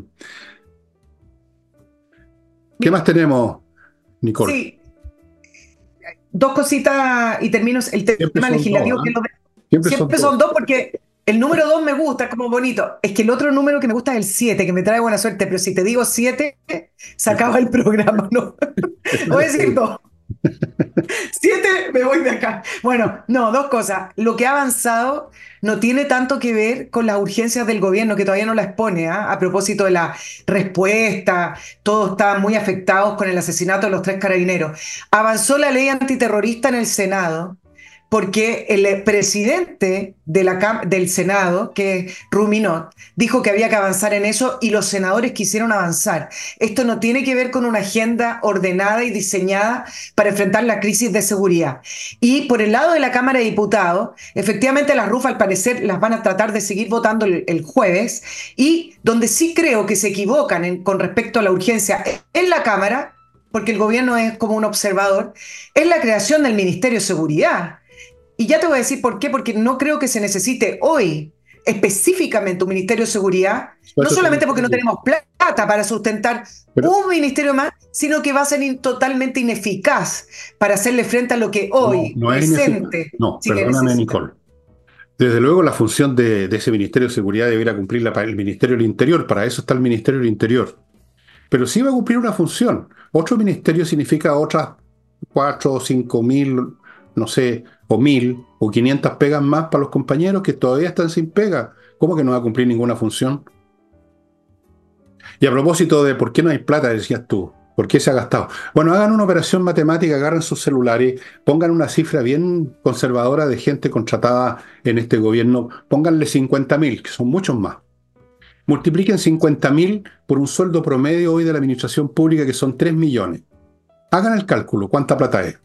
[SPEAKER 1] ¿Qué más tenemos, Nicole?
[SPEAKER 2] Sí. Dos cositas y termino el tema legislativo.
[SPEAKER 1] Dos, ¿eh?
[SPEAKER 2] Que lo de...
[SPEAKER 1] Siempre,
[SPEAKER 2] Siempre son, son dos. dos porque el número dos me gusta, es como bonito. Es que el otro número que me gusta es el siete, que me trae buena suerte, pero si te digo siete, se acaba el programa, ¿no? Voy a decir dos. Siete, me voy de acá. Bueno, no, dos cosas. Lo que ha avanzado no tiene tanto que ver con las urgencias del gobierno, que todavía no la expone, ¿eh? A propósito de la respuesta, todos estaban muy afectados con el asesinato de los tres carabineros. Avanzó la ley antiterrorista en el Senado, porque el presidente de la, del Senado, que es Ruminot, dijo que había que avanzar en eso y los senadores quisieron avanzar. Esto no tiene que ver con una agenda ordenada y diseñada para enfrentar la crisis de seguridad. Y por el lado de la Cámara de Diputados, efectivamente las R U F al parecer las van a tratar de seguir votando el, el jueves, y donde sí creo que se equivocan en, con respecto a la urgencia en la Cámara, porque el gobierno es como un observador, es la creación del Ministerio de Seguridad. Y ya te voy a decir por qué, porque no creo que se necesite hoy específicamente un Ministerio de Seguridad, no solamente porque no tenemos plata para sustentar Pero, un ministerio más, sino que va a ser in, totalmente ineficaz para hacerle frente a lo que hoy
[SPEAKER 1] no, no
[SPEAKER 2] presente
[SPEAKER 1] No, perdóname, Nicole. Desde luego la función de, de ese Ministerio de Seguridad debiera cumplirla para el Ministerio del Interior, para eso está el Ministerio del Interior. Pero sí va a cumplir una función. Otro ministerio significa otras cuatro o cinco mil, no sé, o mil o quinientas pegas más para los compañeros que todavía están sin pega. ¿Cómo que no va a cumplir ninguna función? Y a propósito de por qué no hay plata, decías tú, ¿por qué se ha gastado? Bueno, hagan una operación matemática, agarren sus celulares, pongan una cifra bien conservadora de gente contratada en este gobierno, pónganle cincuenta mil, que son muchos más. Multipliquen cincuenta mil por un sueldo promedio hoy de la administración pública, que son tres millones. Hagan el cálculo, ¿cuánta plata es?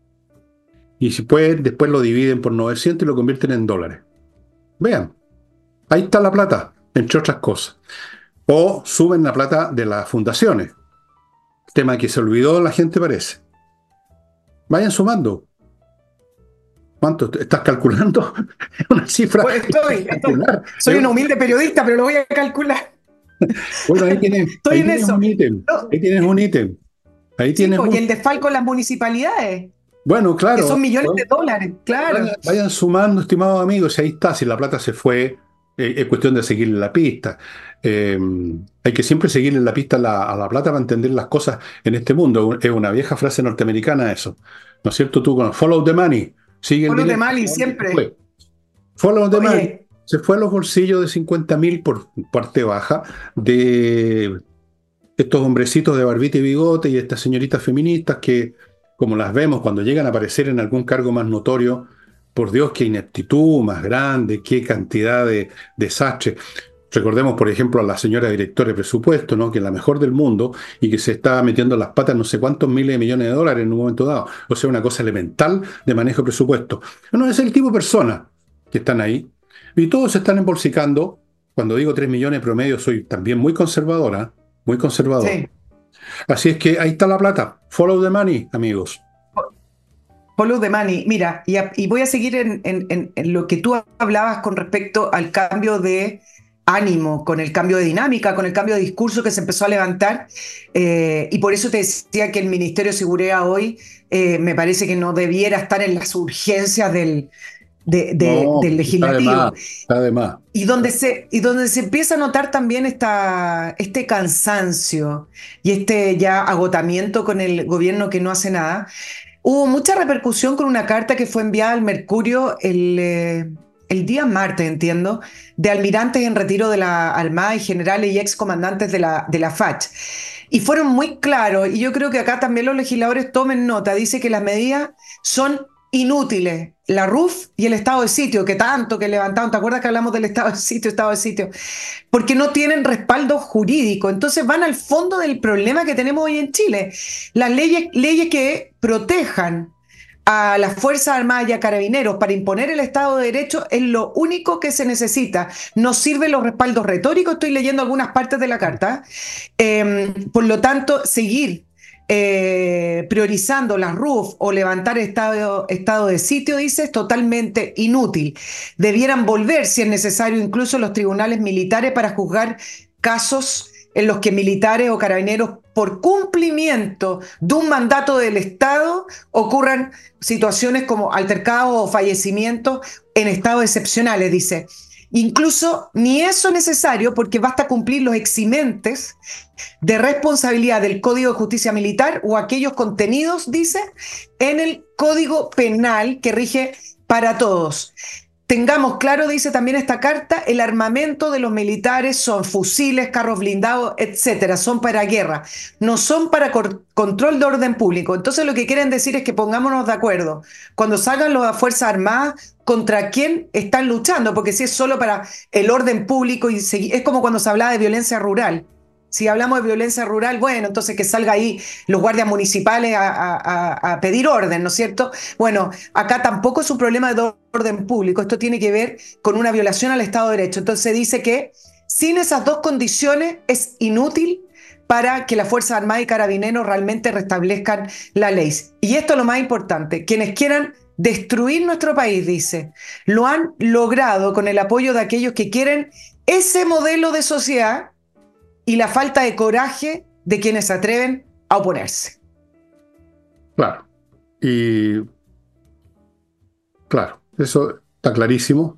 [SPEAKER 1] Y si pueden, después lo dividen por novecientos y lo convierten en dólares. Vean, ahí está la plata, entre otras cosas. O suben la plata de las fundaciones. Tema que se olvidó la gente, parece. Vayan sumando. ¿Cuánto estás calculando? Es una cifra.
[SPEAKER 2] Pues estoy, estoy, soy un humilde periodista, pero lo voy a calcular.
[SPEAKER 1] Bueno, ahí tienes,
[SPEAKER 2] estoy
[SPEAKER 1] ahí
[SPEAKER 2] en
[SPEAKER 1] tienes
[SPEAKER 2] eso.
[SPEAKER 1] un ítem.
[SPEAKER 2] No.
[SPEAKER 1] Ahí tienes un ítem. Ahí tienes
[SPEAKER 2] sí,
[SPEAKER 1] un...
[SPEAKER 2] Y el desfalco en las municipalidades.
[SPEAKER 1] Bueno, claro.
[SPEAKER 2] Que son millones de dólares, claro.
[SPEAKER 1] Vayan, vayan sumando, estimados amigos, y ahí está. Si la plata se fue, eh, es cuestión de seguirle la pista. Eh, hay que siempre seguirle la pista a la, a la plata para entender las cosas en este mundo. Es una vieja frase norteamericana eso. ¿No es cierto? Tú con follow the money. Sigue
[SPEAKER 2] follow
[SPEAKER 1] el
[SPEAKER 2] the money, siempre.
[SPEAKER 1] Follow the
[SPEAKER 2] Oye,
[SPEAKER 1] money. Se fue a los bolsillos de cincuenta mil por parte baja de estos hombrecitos de barbita y bigote y estas señoritas feministas que, como las vemos cuando llegan a aparecer en algún cargo más notorio, por Dios, qué ineptitud más grande, qué cantidad de desastre. Recordemos, por ejemplo, a la señora directora de presupuesto, ¿no? Que es la mejor del mundo y que se está metiendo las patas no sé cuántos miles de millones de dólares en un momento dado. O sea, una cosa elemental de manejo de presupuesto. No, es el tipo de personas que están ahí. Y todos se están embolsicando. Cuando digo tres millones promedio, soy también muy conservadora, muy conservador. Sí. Así es que ahí está la plata. Follow the money, amigos.
[SPEAKER 2] Follow the money. Mira, y, a, y voy a seguir en, en, en lo que tú hablabas con respecto al cambio de ánimo, con el cambio de dinámica, con el cambio de discurso que se empezó a levantar, eh, y por eso te decía que el Ministerio de Seguridad hoy eh, me parece que no debiera estar en las urgencias del, de, de,
[SPEAKER 1] no,
[SPEAKER 2] del legislativo.
[SPEAKER 1] Está de más, está de más.
[SPEAKER 2] Y donde se, y donde se empieza a notar también esta, este cansancio y este ya agotamiento con el gobierno que no hace nada. Hubo mucha repercusión con una carta que fue enviada al Mercurio el... Eh, el día martes, entiendo, de almirantes en retiro de la Armada y generales y excomandantes de la, de la F A C H. Y fueron muy claros, y yo creo que acá también los legisladores tomen nota, dice que las medidas son inútiles. La R U F y el estado de sitio, que tanto que levantaron, ¿te acuerdas que hablamos del estado de sitio, estado de sitio? Porque no tienen respaldo jurídico. Entonces van al fondo del problema que tenemos hoy en Chile. Las leyes, leyes que protejan a las Fuerzas Armadas y a Carabineros para imponer el Estado de Derecho es lo único que se necesita. No sirven los respaldos retóricos, estoy leyendo algunas partes de la carta. Eh, por lo tanto, seguir eh, priorizando las R U F o levantar estado, estado de sitio, dice, es totalmente inútil. Debieran volver, si es necesario, incluso los tribunales militares para juzgar casos en los que militares o carabineros, por cumplimiento de un mandato del Estado, ocurran situaciones como altercados o fallecimientos en estados excepcionales, dice. Incluso ni eso es necesario, porque basta cumplir los eximentes de responsabilidad del Código de Justicia Militar o aquellos contenidos, dice, en el Código Penal que rige para todos. tengamos claro, dice también esta carta, el armamento de los militares son fusiles, carros blindados, etcétera, son para guerra, no son para cor- control de orden público. Entonces lo que quieren decir es que pongámonos de acuerdo cuando salgan las Fuerzas Armadas contra quién están luchando, porque si es solo para el orden público y se- es como cuando se hablaba de violencia rural. Si hablamos de violencia rural, bueno, entonces que salga ahí los guardias municipales a, a- a- a pedir orden, ¿no es cierto? Bueno, acá tampoco es un problema de orden público, esto tiene que ver con una violación al Estado de Derecho. Entonces dice que sin esas dos condiciones es inútil para que las Fuerzas Armadas y Carabineros realmente restablezcan la ley. Y esto es lo más importante, quienes quieran destruir nuestro país, dice, lo han logrado con el apoyo de aquellos que quieren ese modelo de sociedad y la falta de coraje de quienes se atreven a oponerse.
[SPEAKER 1] Claro. Y claro, eso está clarísimo.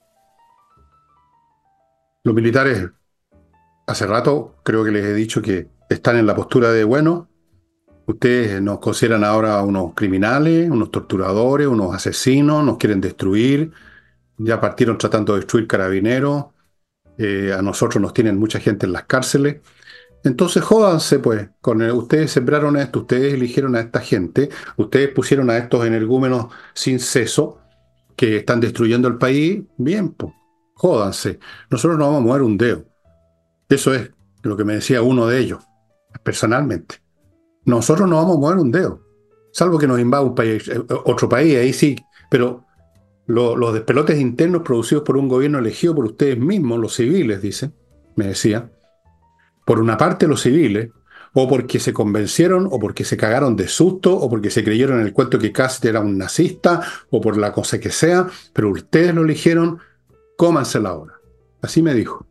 [SPEAKER 1] Los militares, hace rato, creo que les he dicho que están en la postura de, bueno, ustedes nos consideran ahora unos criminales, unos torturadores, unos asesinos, nos quieren destruir, ya partieron tratando de destruir carabineros, eh, a nosotros nos tienen mucha gente en las cárceles. Entonces jódanse, pues, con el- ustedes sembraron esto, ustedes eligieron a esta gente, ustedes pusieron a estos energúmenos sin ceso que están destruyendo el país, bien, pues, jódanse. Nosotros no vamos a mover un dedo. Eso es lo que me decía uno de ellos, personalmente. Nosotros no vamos a mover un dedo, salvo que nos invada un país, eh, otro país, ahí sí, pero lo- los despelotes internos producidos por un gobierno elegido por ustedes mismos, los civiles, dice, me decía, por una parte los civiles, o porque se convencieron, o porque se cagaron de susto, o porque se creyeron en el cuento que Cast era un nazista, o por la cosa que sea, pero ustedes lo eligieron, cómansela ahora. Así me dijo.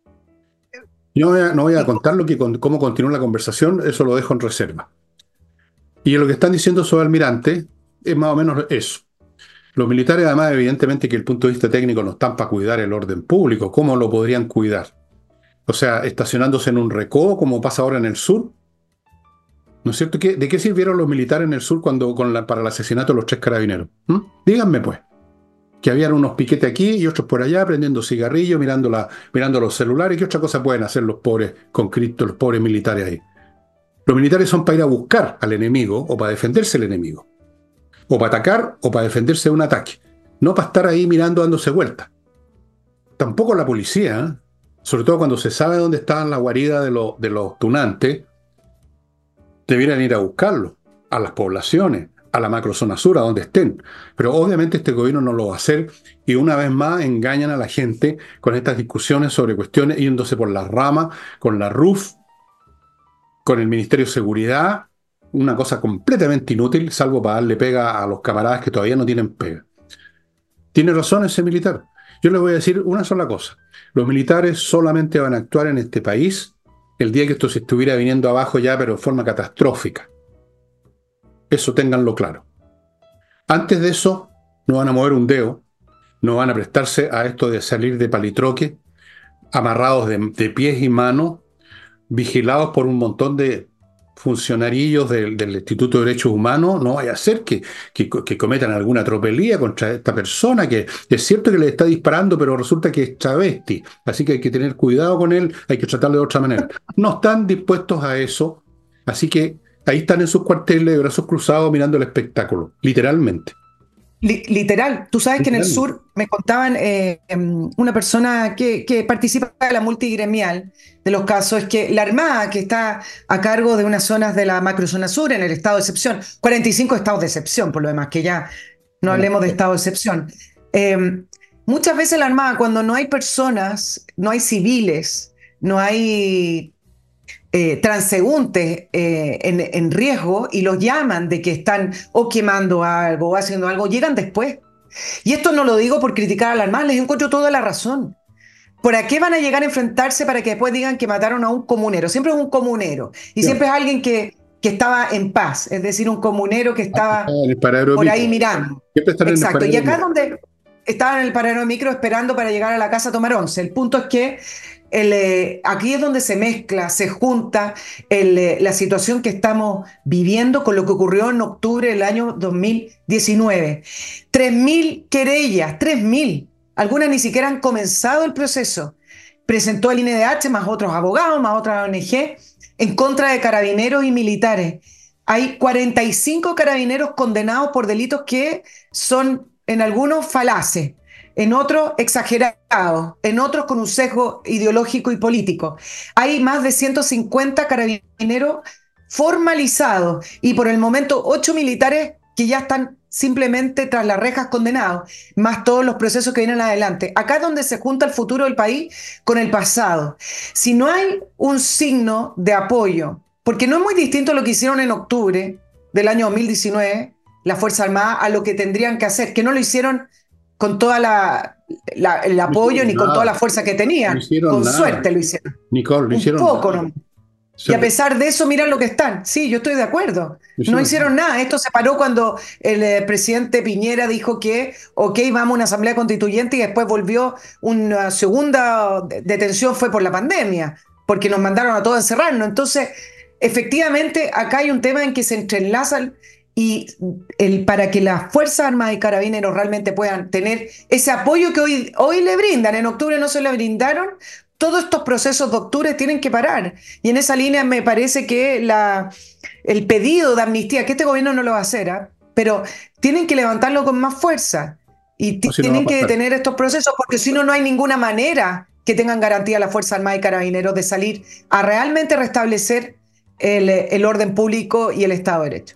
[SPEAKER 1] Yo no voy a, no voy a contar lo que, con- cómo continuó la conversación, eso lo dejo en reserva. Y lo que están diciendo sobre almirante es más o menos eso. Los militares, además, evidentemente que el punto de vista técnico no están para cuidar el orden público. ¿Cómo lo podrían cuidar? O sea, estacionándose en un recodo, como pasa ahora en el sur. ¿No es cierto? ¿Qué- ¿De qué sirvieron los militares en el sur cuando, con la- para el asesinato de los tres carabineros? ¿Mm? Díganme, pues, que habían unos piquetes aquí y otros por allá, prendiendo cigarrillos, mirando, la, mirando los celulares. ¿Qué otra cosa pueden hacer los pobres con Cristo, los pobres militares ahí? Los militares son para ir a buscar al enemigo o para defenderse del enemigo. O para atacar o para defenderse de un ataque. No para estar ahí mirando dándose vueltas. Tampoco la policía, ¿eh? Sobre todo cuando se sabe dónde estaban la guarida de, los de los tunantes, debieran ir a buscarlos, a las poblaciones, a la macrozona sur, a donde estén. Pero obviamente este gobierno no lo va a hacer y una vez más engañan a la gente con estas discusiones sobre cuestiones yéndose por las ramas, con la R U F, con el Ministerio de Seguridad, una cosa completamente inútil, salvo para darle pega a los camaradas que todavía no tienen pega. Tiene razón ese militar. Yo les voy a decir una sola cosa. Los militares solamente van a actuar en este país el día que esto se estuviera viniendo abajo ya, pero en forma catastrófica. Eso ténganlo claro. Antes de eso, no van a mover un dedo, no van a prestarse a esto de salir de palitroque, amarrados de, de pies y manos, vigilados por un montón de funcionarillos del, del Instituto de Derechos Humanos. No vaya a ser que, que, que cometan alguna tropelía contra esta persona, que es cierto que le está disparando, pero resulta que es travesti, así que hay que tener cuidado con él, hay que tratarlo de otra manera. No están dispuestos a eso, así que ahí están en sus cuarteles de brazos cruzados mirando el espectáculo, literalmente.
[SPEAKER 2] Li- Literal, tú sabes que en el
[SPEAKER 1] Literalmente.
[SPEAKER 2] sur me contaban eh, em, una persona que, que participa de la multigremial de los casos, es que la Armada, que está a cargo de unas zonas de la macrozona sur en el estado de excepción, cuarenta y cinco estados de excepción por lo demás, que ya no
[SPEAKER 1] Bueno,
[SPEAKER 2] hablemos de estado de excepción. Em, muchas veces la Armada, cuando no hay personas, no hay civiles, no hay eh, transeúntes eh, en, en riesgo y los llaman de que están o quemando algo o haciendo algo, llegan después. Y esto no lo digo por criticar a la Armada, les encuentro toda la razón. ¿Por qué van a llegar a enfrentarse para que después digan que mataron a un comunero? Siempre es un comunero y
[SPEAKER 1] ya.
[SPEAKER 2] siempre es alguien que, que estaba en paz, es decir, un comunero que estaba
[SPEAKER 1] En el paradero de
[SPEAKER 2] por
[SPEAKER 1] micro.
[SPEAKER 2] ahí mirando.
[SPEAKER 1] Siempre están en el
[SPEAKER 2] Exacto. Y
[SPEAKER 1] paradero de
[SPEAKER 2] acá es
[SPEAKER 1] micro.
[SPEAKER 2] donde estaban en el paradero de micro esperando para llegar a la casa a tomar once. El punto es que el, eh, aquí es donde se mezcla, se junta el, eh, la situación que estamos viviendo con lo que ocurrió en octubre del año dos mil diecinueve. Tres mil querellas, tres mil. algunas ni siquiera han comenzado el proceso. Presentó el I N D H más otros abogados, más otras O N G, en contra de carabineros y militares. Hay cuarenta y cinco carabineros condenados por delitos que son en algunos falaces, en otros exagerados, en otros con un sesgo ideológico y político. Hay más de ciento cincuenta carabineros formalizados y por el momento ocho militares que ya están simplemente tras las rejas condenados, más todos los procesos que vienen adelante. Acá es donde se junta el futuro del país con el pasado. Si no hay un signo de apoyo, porque no es muy distinto a lo que hicieron en octubre del año dos mil diecinueve, la Fuerza Armada, a lo que tendrían que hacer, que no lo hicieron con todo la, la, el apoyo
[SPEAKER 1] No
[SPEAKER 2] ni con toda
[SPEAKER 1] nada.
[SPEAKER 2] la fuerza que
[SPEAKER 1] No
[SPEAKER 2] tenían.
[SPEAKER 1] hicieron
[SPEAKER 2] Con
[SPEAKER 1] nada.
[SPEAKER 2] suerte lo hicieron.
[SPEAKER 1] Nicole, no
[SPEAKER 2] Un
[SPEAKER 1] hicieron
[SPEAKER 2] poco,
[SPEAKER 1] nada.
[SPEAKER 2] ¿no? Y a pesar de eso, miran lo que están. Sí, yo estoy de acuerdo. No hicieron nada. Esto se paró cuando el eh, presidente Piñera dijo que, ok, vamos a una asamblea constituyente y después volvió una segunda detención, fue por la pandemia, porque nos mandaron a todos a encerrarnos. Entonces, efectivamente, acá hay un tema en que se entrelazan y el, para que las Fuerzas Armadas y Carabineros realmente puedan tener ese apoyo que hoy, hoy le brindan, en octubre no se le brindaron, todos estos procesos de octubre tienen que parar. Y en esa línea me parece que la, el pedido de amnistía, que este gobierno no lo va a hacer, ¿eh? Pero tienen que levantarlo con más fuerza y
[SPEAKER 1] No, si no va a
[SPEAKER 2] tienen que
[SPEAKER 1] pasar.
[SPEAKER 2] detener estos procesos, porque si no, no hay ninguna manera que tengan garantía las Fuerzas Armadas y Carabineros de salir a realmente restablecer el, el orden público y el Estado de Derecho.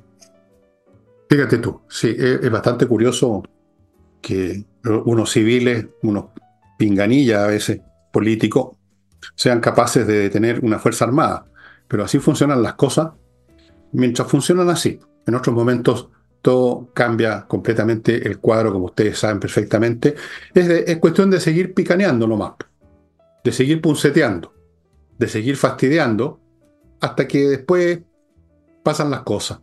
[SPEAKER 1] Fíjate tú, sí, es, es bastante curioso que unos civiles, unos pinganillas a veces, políticos, sean capaces de detener una fuerza armada. Pero así funcionan las cosas. Mientras funcionan así, en otros momentos todo cambia completamente el cuadro, como ustedes saben perfectamente. Es, de, es cuestión de seguir picaneando nomás, de seguir punceteando, de seguir fastidiando, hasta que después pasan las cosas.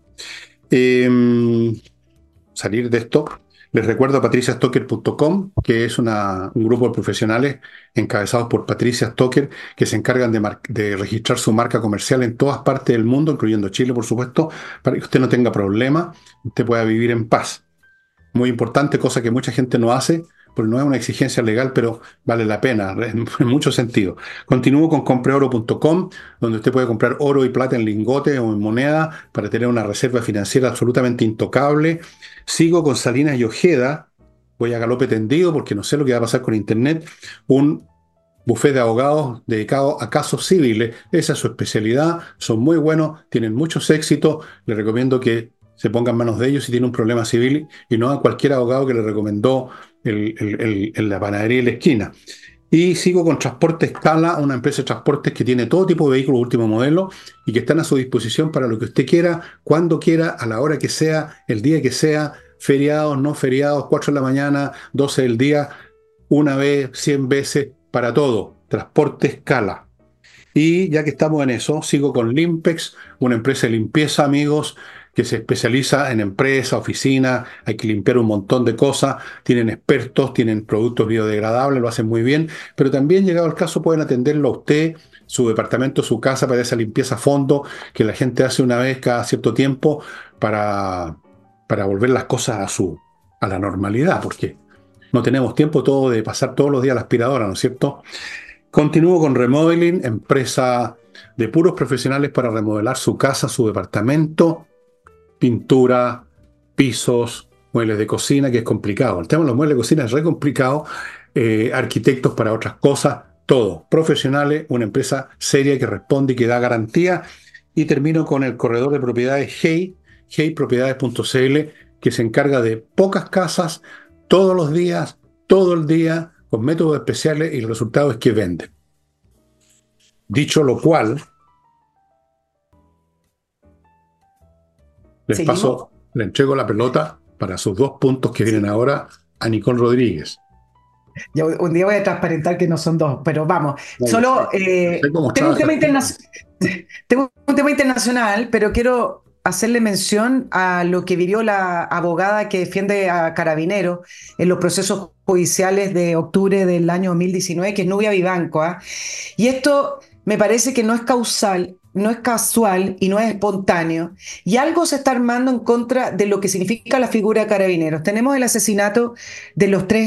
[SPEAKER 1] Eh, salir de esto, les recuerdo a patricia stocker punto com, que es una, un grupo de profesionales encabezados por Patricia Stocker, que se encargan de, mar- de registrar su marca comercial en todas partes del mundo, incluyendo Chile, por supuesto, para que usted no tenga problemas, usted pueda vivir en paz. Muy importante, cosa que mucha gente no hace, porque no es una exigencia legal, pero vale la pena en, en muchos sentidos. Continúo con compre oro punto com, donde usted puede comprar oro y plata en lingotes o en moneda para tener una reserva financiera absolutamente intocable. Sigo con Salinas y Ojeda, voy a galope tendido porque no sé lo que va a pasar con Internet, un bufete de abogados dedicado a casos civiles. Esa es su especialidad, son muy buenos, tienen muchos éxitos, les recomiendo que se ponga en manos de ellos si tiene un problema civil y no a cualquier abogado que le recomendó el, el, el, el, la panadería de la esquina. Y sigo con Transporte Escala, una empresa de transportes que tiene todo tipo de vehículos último modelo y que están a su disposición para lo que usted quiera, cuando quiera, a la hora que sea, el día que sea, feriados, no feriados, cuatro de la mañana, doce del día, una vez, cien veces, para todo. Transporte Escala. Y ya que estamos en eso, sigo con Limpex, una empresa de limpieza, amigos, que se especializa en empresas, oficinas, hay que limpiar un montón de cosas, tienen expertos, tienen productos biodegradables, lo hacen muy bien, pero también, llegado el caso, pueden atenderlo a usted, su departamento, su casa, para esa limpieza a fondo que la gente hace una vez cada cierto tiempo para, para volver las cosas a, su, a la normalidad, porque no tenemos tiempo todo de pasar todos los días la aspiradora, ¿no es cierto? Continúo con Remodeling, empresa de puros profesionales para remodelar su casa, su departamento, pintura, pisos, muebles de cocina, que es complicado. El tema de los muebles de cocina es re complicado, eh, arquitectos para otras cosas, todo. Profesionales, una empresa seria que responde y que da garantía. Y termino con el corredor de propiedades Hey, hey propiedades punto c l, que se encarga de pocas casas, todos los días, todo el día, con métodos especiales, y el resultado es que venden. Dicho lo cual, les
[SPEAKER 2] ¿Seguimos?
[SPEAKER 1] paso, le entrego la pelota para sus dos puntos que vienen ahora a Nicole Rodríguez.
[SPEAKER 2] Yo un día voy a transparentar que no son dos, pero vamos.
[SPEAKER 1] No,
[SPEAKER 2] Solo
[SPEAKER 1] yo sé,
[SPEAKER 2] eh,
[SPEAKER 1] yo sé cómo
[SPEAKER 2] tengo un tema
[SPEAKER 1] trabaja.
[SPEAKER 2] internacional, tengo un tema internacional, pero quiero hacerle mención a lo que vivió la abogada que defiende a Carabineros en los procesos judiciales de octubre del año dos mil diecinueve, que es Nubia Vivanco, ¿ah? Y esto me parece que no es causal, no es casual y no es espontáneo. Y algo se está armando en contra de lo que significa la figura de Carabineros. Tenemos el asesinato de los tres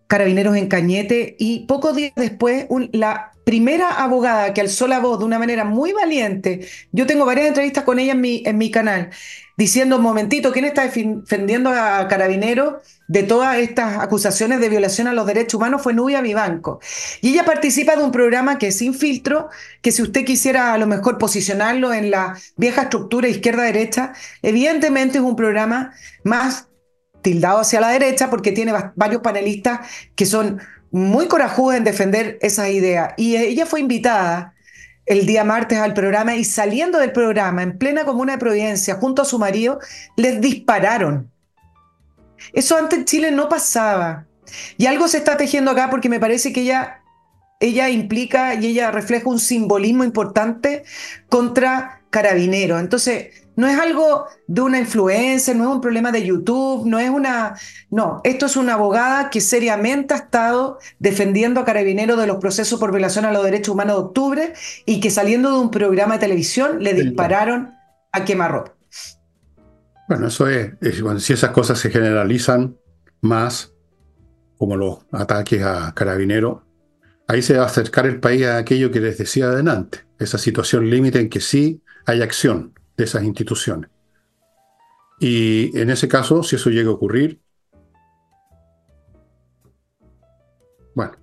[SPEAKER 2] Carabineros en Cañete, y pocos días después un- la primera abogada que alzó la voz de una manera muy valiente, yo tengo varias entrevistas con ella en mi, en mi canal, diciendo, un momentito, ¿quién está defendiendo a Carabineros de todas estas acusaciones de violación a los derechos humanos? Fue Nubia Vivanco. Y ella participa de un programa que es Sin Filtro, que si usted quisiera a lo mejor posicionarlo en la vieja estructura izquierda-derecha, evidentemente es un programa más tildado hacia la derecha porque tiene varios panelistas que son muy corajudos en defender esas ideas. Y ella fue invitada el día martes al programa, y saliendo del programa, en plena comuna de Providencia, junto a su marido, les dispararon. Eso antes en Chile no pasaba. Y algo se está tejiendo acá, porque me parece que ella, ella implica y ella refleja un simbolismo importante contra Carabineros. Entonces, no es algo de una influencer, no es un problema de YouTube, no es una... No, esto es una abogada que seriamente ha estado defendiendo a Carabineros de los procesos por violación a los derechos humanos de octubre, y que saliendo de un programa de televisión le dispararon a quemarropa.
[SPEAKER 1] Bueno, eso es, es- bueno, si esas cosas se generalizan más, como los ataques a carabineros, ahí se va a acercar el país a aquello que les decía adelante, esa situación límite en que sí hay acción de esas instituciones. Y en ese caso, si eso llega a ocurrir, bueno,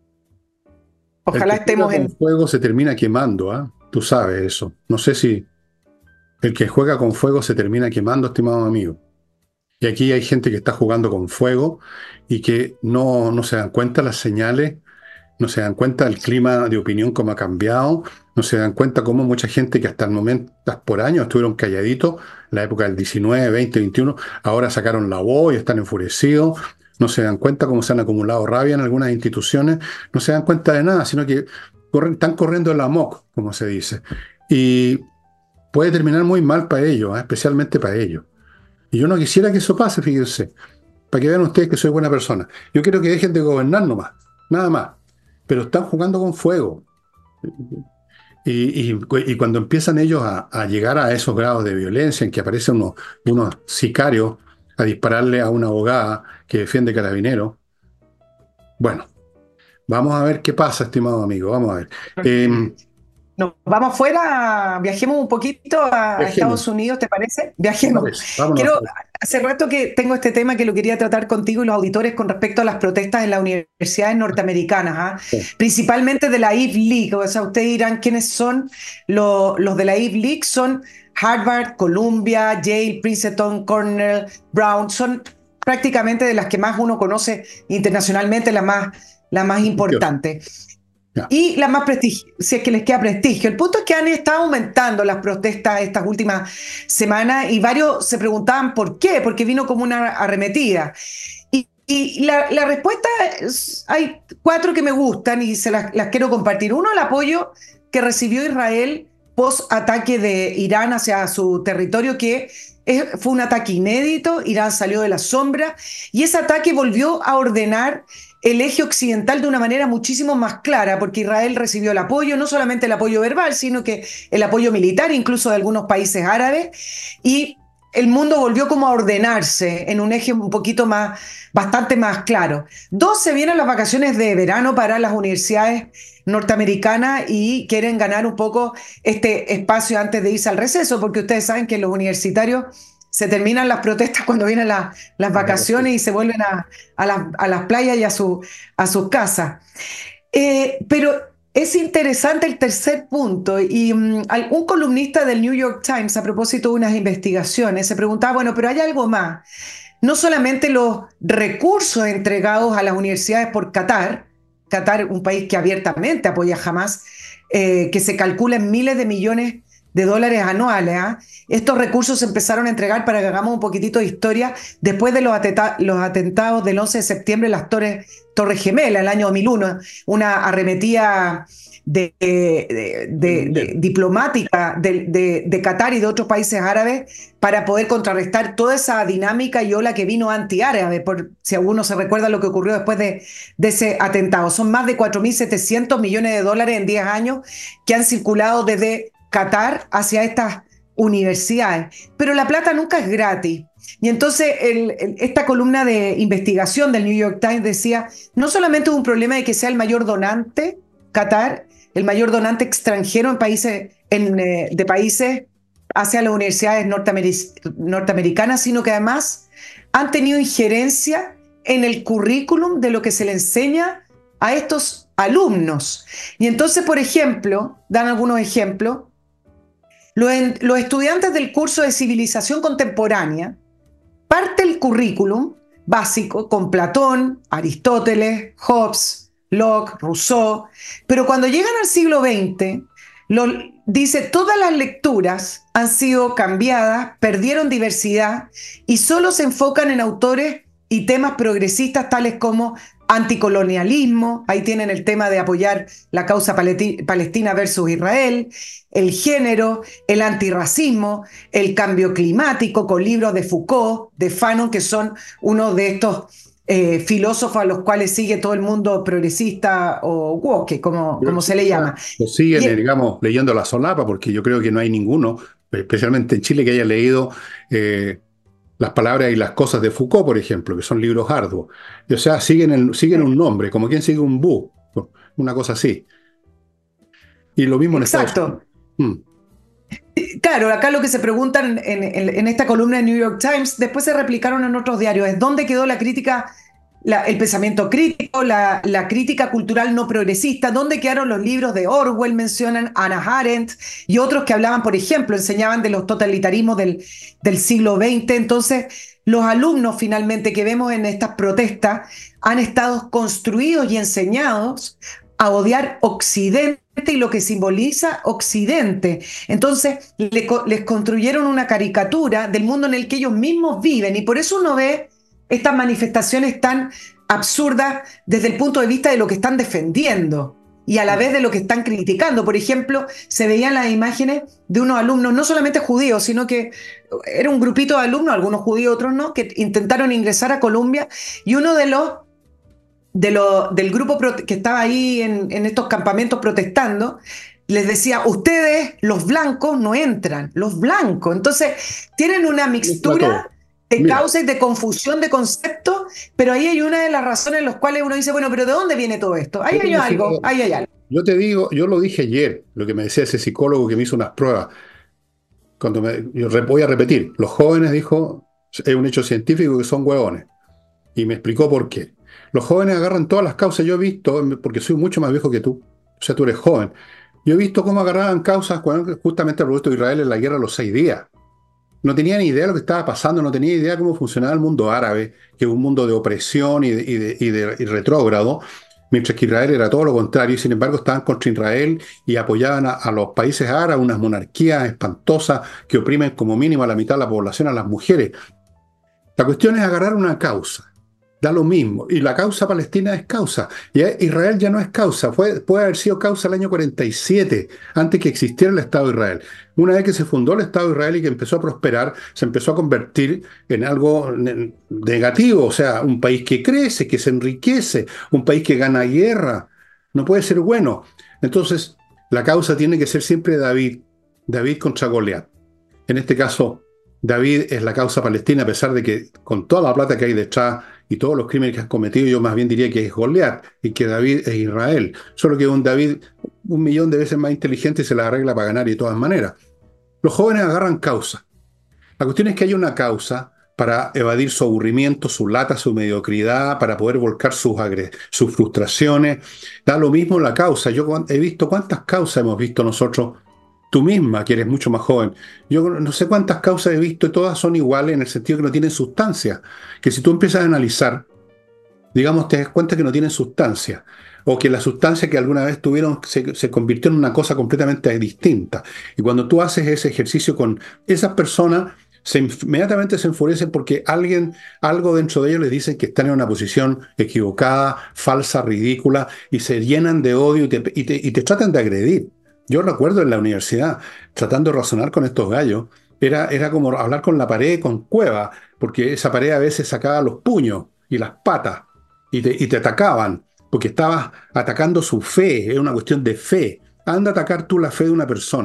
[SPEAKER 1] el
[SPEAKER 2] Ojalá
[SPEAKER 1] que juega
[SPEAKER 2] estemos
[SPEAKER 1] con
[SPEAKER 2] en...
[SPEAKER 1] fuego se termina quemando, ¿ah? Tú sabes eso. No sé si el que juega con fuego se termina quemando, estimado amigo. Y aquí hay gente que está jugando con fuego y que no, no se dan cuenta las señales, no se dan cuenta el clima de opinión cómo ha cambiado, no se dan cuenta cómo mucha gente que hasta el momento, hasta por años, estuvieron calladitos, en la época del diecinueve, veinte, veintiuno, ahora sacaron la voz y están enfurecidos, no se dan cuenta cómo se han acumulado rabia en algunas instituciones, no se dan cuenta de nada, sino que corren, están corriendo el amok, como se dice. Y puede terminar muy mal para ellos, ¿eh? Especialmente para ellos. Y yo no quisiera que eso pase, fíjense, para que vean ustedes que soy buena persona. Yo quiero que dejen de gobernar nomás, nada más. Pero están jugando con fuego. Y, y- y cuando empiezan ellos a, a llegar a esos grados de violencia en que aparecen unos, unos sicarios a dispararle a una abogada que defiende carabineros, bueno, vamos a ver qué pasa, estimado amigo, vamos a ver. Eh,
[SPEAKER 2] Nos vamos afuera, viajemos un poquito a, a
[SPEAKER 1] Dejemos,
[SPEAKER 2] Estados Unidos, ¿te parece?
[SPEAKER 1] me
[SPEAKER 2] Viajemos.
[SPEAKER 1] parece, vámonos.
[SPEAKER 2] Quiero, hace rato que tengo este tema que lo quería tratar contigo y los auditores con respecto a las protestas en las universidades norteamericanas, ¿ah? Principalmente de la Ivy League. O sea, ustedes dirán quiénes son los, los de la Ivy League. Son Harvard, Columbia, Yale, Princeton, Cornell, Brown. Son prácticamente de las que más uno conoce internacionalmente, las más, las más
[SPEAKER 1] Prestigioso.
[SPEAKER 2] importantes.
[SPEAKER 1] Ya.
[SPEAKER 2] Y la más prestigio, si es que les queda prestigio. El punto es que han estado aumentando las protestas estas últimas semanas, y varios se preguntaban por qué, porque vino como una arremetida. Y, y la, la, respuesta es, hay cuatro que me gustan y se las, las quiero compartir. Uno, el apoyo que recibió Israel post ataque de Irán hacia su territorio, que es, fue un ataque inédito. Irán salió de la sombra y ese ataque volvió a ordenar el eje occidental de una manera muchísimo más clara, porque Israel recibió el apoyo, no solamente el apoyo verbal, sino que el apoyo militar, incluso de algunos países árabes, y el mundo volvió como a ordenarse en un eje un poquito más, bastante más claro. Dos, se vienen las vacaciones de verano para las universidades norteamericanas y quieren ganar un poco este espacio antes de irse al receso, porque ustedes saben que los universitarios se terminan las protestas cuando vienen la, las vacaciones y se vuelven a, a, la, a las playas y a, su, a sus casas. Eh, pero es interesante el tercer punto, y um, un columnista del New York Times, a propósito de unas investigaciones, se preguntaba, bueno, pero hay algo más. No solamente los recursos entregados a las universidades por Qatar, Qatar, un país que abiertamente apoya a Hamas, eh, que se calcula en miles de millones de dólares anuales. ¿eh? Estos recursos se empezaron a entregar, para que hagamos un poquitito de historia, después de los, atenta los atentados del once de septiembre en las Torres, Torres Gemelas, el año dos mil uno, una arremetida de, de, de, de, diplomática de, de, de Qatar y de otros países árabes para poder contrarrestar toda esa dinámica y ola que vino antiárabe, por si alguno se recuerda lo que ocurrió después de, de ese atentado. Son más de cuatro mil setecientos millones de dólares en diez años que han circulado desde Qatar hacia estas universidades, pero la plata nunca es gratis. Y entonces el, el, esta columna de investigación del New York Times decía, no solamente es un problema de que sea el mayor donante, Qatar, el mayor donante extranjero en países, en, eh, de países hacia las universidades norteamer- norteamericanas, sino que además han tenido injerencia en el currículum de lo que se le enseña a estos alumnos. Y entonces, por ejemplo, dan algunos ejemplos, los, los estudiantes del curso de civilización contemporánea parte el currículum básico con Platón, Aristóteles, Hobbes, Locke, Rousseau, pero cuando llegan al siglo veinte, lo, dice, todas las lecturas han sido cambiadas, perdieron diversidad y solo se enfocan en autores y temas progresistas tales como anticolonialismo, ahí tienen el tema de apoyar la causa palestina versus Israel, el género, el antirracismo, el cambio climático, con libros de Foucault, de Fanon, que son uno de estos eh, filósofos a los cuales sigue todo el mundo progresista o woke, como, como se le llama.
[SPEAKER 1] Lo siguen,
[SPEAKER 2] Y,
[SPEAKER 1] digamos, leyendo la solapa, porque yo creo que no hay ninguno, especialmente en Chile, que haya leído eh, las palabras y las cosas de Foucault, por ejemplo, que son libros arduos. Y, o sea, siguen, el, siguen un nombre, como quien sigue un bu, una cosa así. Y lo mismo en Estados
[SPEAKER 2] exacto.
[SPEAKER 1] Unidos. Hmm.
[SPEAKER 2] Claro, acá lo que se preguntan en, en, en esta columna de New York Times, después se replicaron en otros diarios, es dónde quedó la crítica, la, el pensamiento crítico, la, la crítica cultural no progresista, dónde quedaron los libros de Orwell, mencionan Hannah Arendt y otros que hablaban, por ejemplo, enseñaban de los totalitarismos del, del siglo veinte. Entonces, los alumnos finalmente que vemos en estas protestas han estado construidos y enseñados a odiar Occidente y lo que simboliza Occidente. Entonces le, les construyeron una caricatura del mundo en el que ellos mismos viven y por eso uno ve estas manifestaciones tan absurdas desde el punto de vista de lo que están defendiendo y a la vez de lo que están criticando. Por ejemplo, se veían las imágenes de unos alumnos, no solamente judíos, sino que era un grupito de alumnos, algunos judíos, otros no, que intentaron ingresar a Colombia y uno de los De lo, del grupo que estaba ahí en, en estos campamentos protestando, les decía, ustedes, los blancos, no entran, los blancos. Entonces, tienen una mixtura de
[SPEAKER 1] Mira,
[SPEAKER 2] causa y de confusión de conceptos, pero ahí hay una de las razones en las cuales uno dice, bueno, pero ¿de dónde viene todo esto? Ahí
[SPEAKER 1] yo te
[SPEAKER 2] hay
[SPEAKER 1] decía-
[SPEAKER 2] algo, ahí hay algo.
[SPEAKER 1] yo te digo, yo lo dije ayer, lo que me decía ese psicólogo que me hizo unas pruebas. Cuando me, yo re- voy a repetir, los jóvenes, dijo, es un hecho científico que son hueones. Y me explicó por qué. Los jóvenes agarran todas las causas. Yo he visto, porque soy mucho más viejo que tú, o sea, tú eres joven. Yo he visto cómo agarraban causas cuando justamente el proyecto de Israel en la guerra a los seis días. No tenía ni idea de lo que estaba pasando, no tenía idea de cómo funcionaba el mundo árabe, que es un mundo de opresión y de, y de, y de y retrógrado, mientras que Israel era todo lo contrario, y sin embargo estaban contra Israel y apoyaban a, a los países árabes, unas monarquías espantosas que oprimen como mínimo a la mitad de la población, a las mujeres. La cuestión es agarrar una causa. Da lo mismo. Y la causa palestina es causa. Y Israel ya no es causa. Fue, puede haber sido causa el año cuarenta y siete, antes que existiera el Estado de Israel. Una vez que se fundó el Estado de Israel y que empezó a prosperar, se empezó a convertir en algo negativo. O sea, un país que crece, que se enriquece, un país que gana guerra. No puede ser bueno. Entonces, la causa tiene que ser siempre David. David contra Goliat. En este caso, David es la causa palestina, a pesar de que con toda la plata que hay detrás y todos los crímenes que has cometido, yo más bien diría que es Goliat y que David es Israel. Solo que un David un millón de veces más inteligente y se la arregla para ganar y de todas maneras. Los jóvenes agarran causa. La cuestión es que hay una causa para evadir su aburrimiento, su lata, su mediocridad, para poder volcar sus, sus frustraciones. Da lo mismo la causa. Yo he visto cuántas causas hemos visto nosotros. Tú misma, que eres mucho más joven. Yo no sé cuántas causas he visto y todas son iguales en el sentido que no tienen sustancia. Que si tú empiezas a analizar, digamos, te das cuenta que no tienen sustancia. O que la sustancia que alguna vez tuvieron se, se convirtió en una cosa completamente distinta. Y cuando tú haces ese ejercicio con esas personas, se, inmediatamente se enfurecen porque alguien, algo dentro de ellos les dicen que están en una posición equivocada, falsa, ridícula, y se llenan de odio y te, y te, y te tratan de agredir. Yo recuerdo en la universidad, tratando de razonar con estos gallos, era, era como hablar con la pared, con cueva, porque esa pared a veces sacaba los puños y las patas y te, y te atacaban, porque estabas atacando su fe, es una cuestión de fe. Anda a atacar tú la fe de una persona.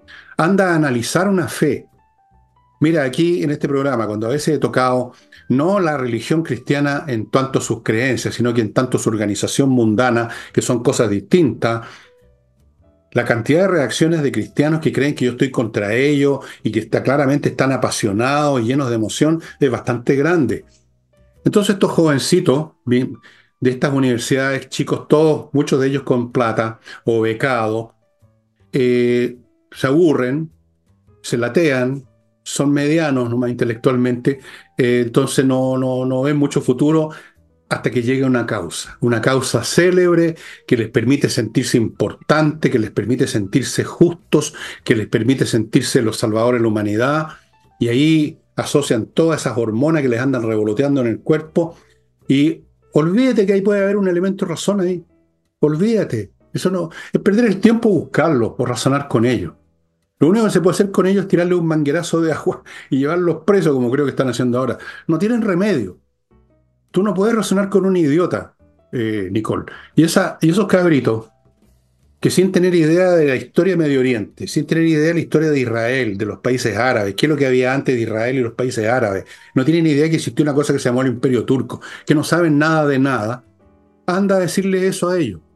[SPEAKER 1] Anda a analizar una fe. Mira, aquí en este programa, cuando a veces he tocado no la religión cristiana en tanto sus creencias, sino que en tanto su organización mundana, que son cosas distintas, la cantidad de reacciones de cristianos que creen que yo estoy contra ellos y que está, claramente están apasionados y llenos de emoción es bastante grande. Entonces estos jovencitos bien, de estas universidades, chicos todos, muchos de ellos con plata o becados, eh, se aburren, se latean, son medianos nomás intelectualmente, eh, entonces no, no, no ven mucho futuro hasta que llegue una causa, una causa célebre que les permite sentirse importante, que les permite sentirse justos, que les permite sentirse los salvadores de la humanidad, y ahí asocian todas esas hormonas que les andan revoloteando en el cuerpo, y olvídate que ahí puede haber un elemento de razón ahí, olvídate, eso no, es perder el tiempo buscarlo o razonar con ellos. Lo único que se puede hacer con ellos es tirarle un manguerazo de agua y llevarlos presos, como creo que están haciendo ahora. No tienen remedio. Tú no puedes razonar con un idiota, eh, Nicole. Y, esa, y esos cabritos que sin tener idea de la historia de Medio Oriente, sin tener idea de la historia de Israel, de los países árabes, qué es lo que había antes de Israel y los países árabes, no tienen idea que existió una cosa que se llamó el Imperio Turco, que no saben nada de nada, anda a decirle eso a ellos.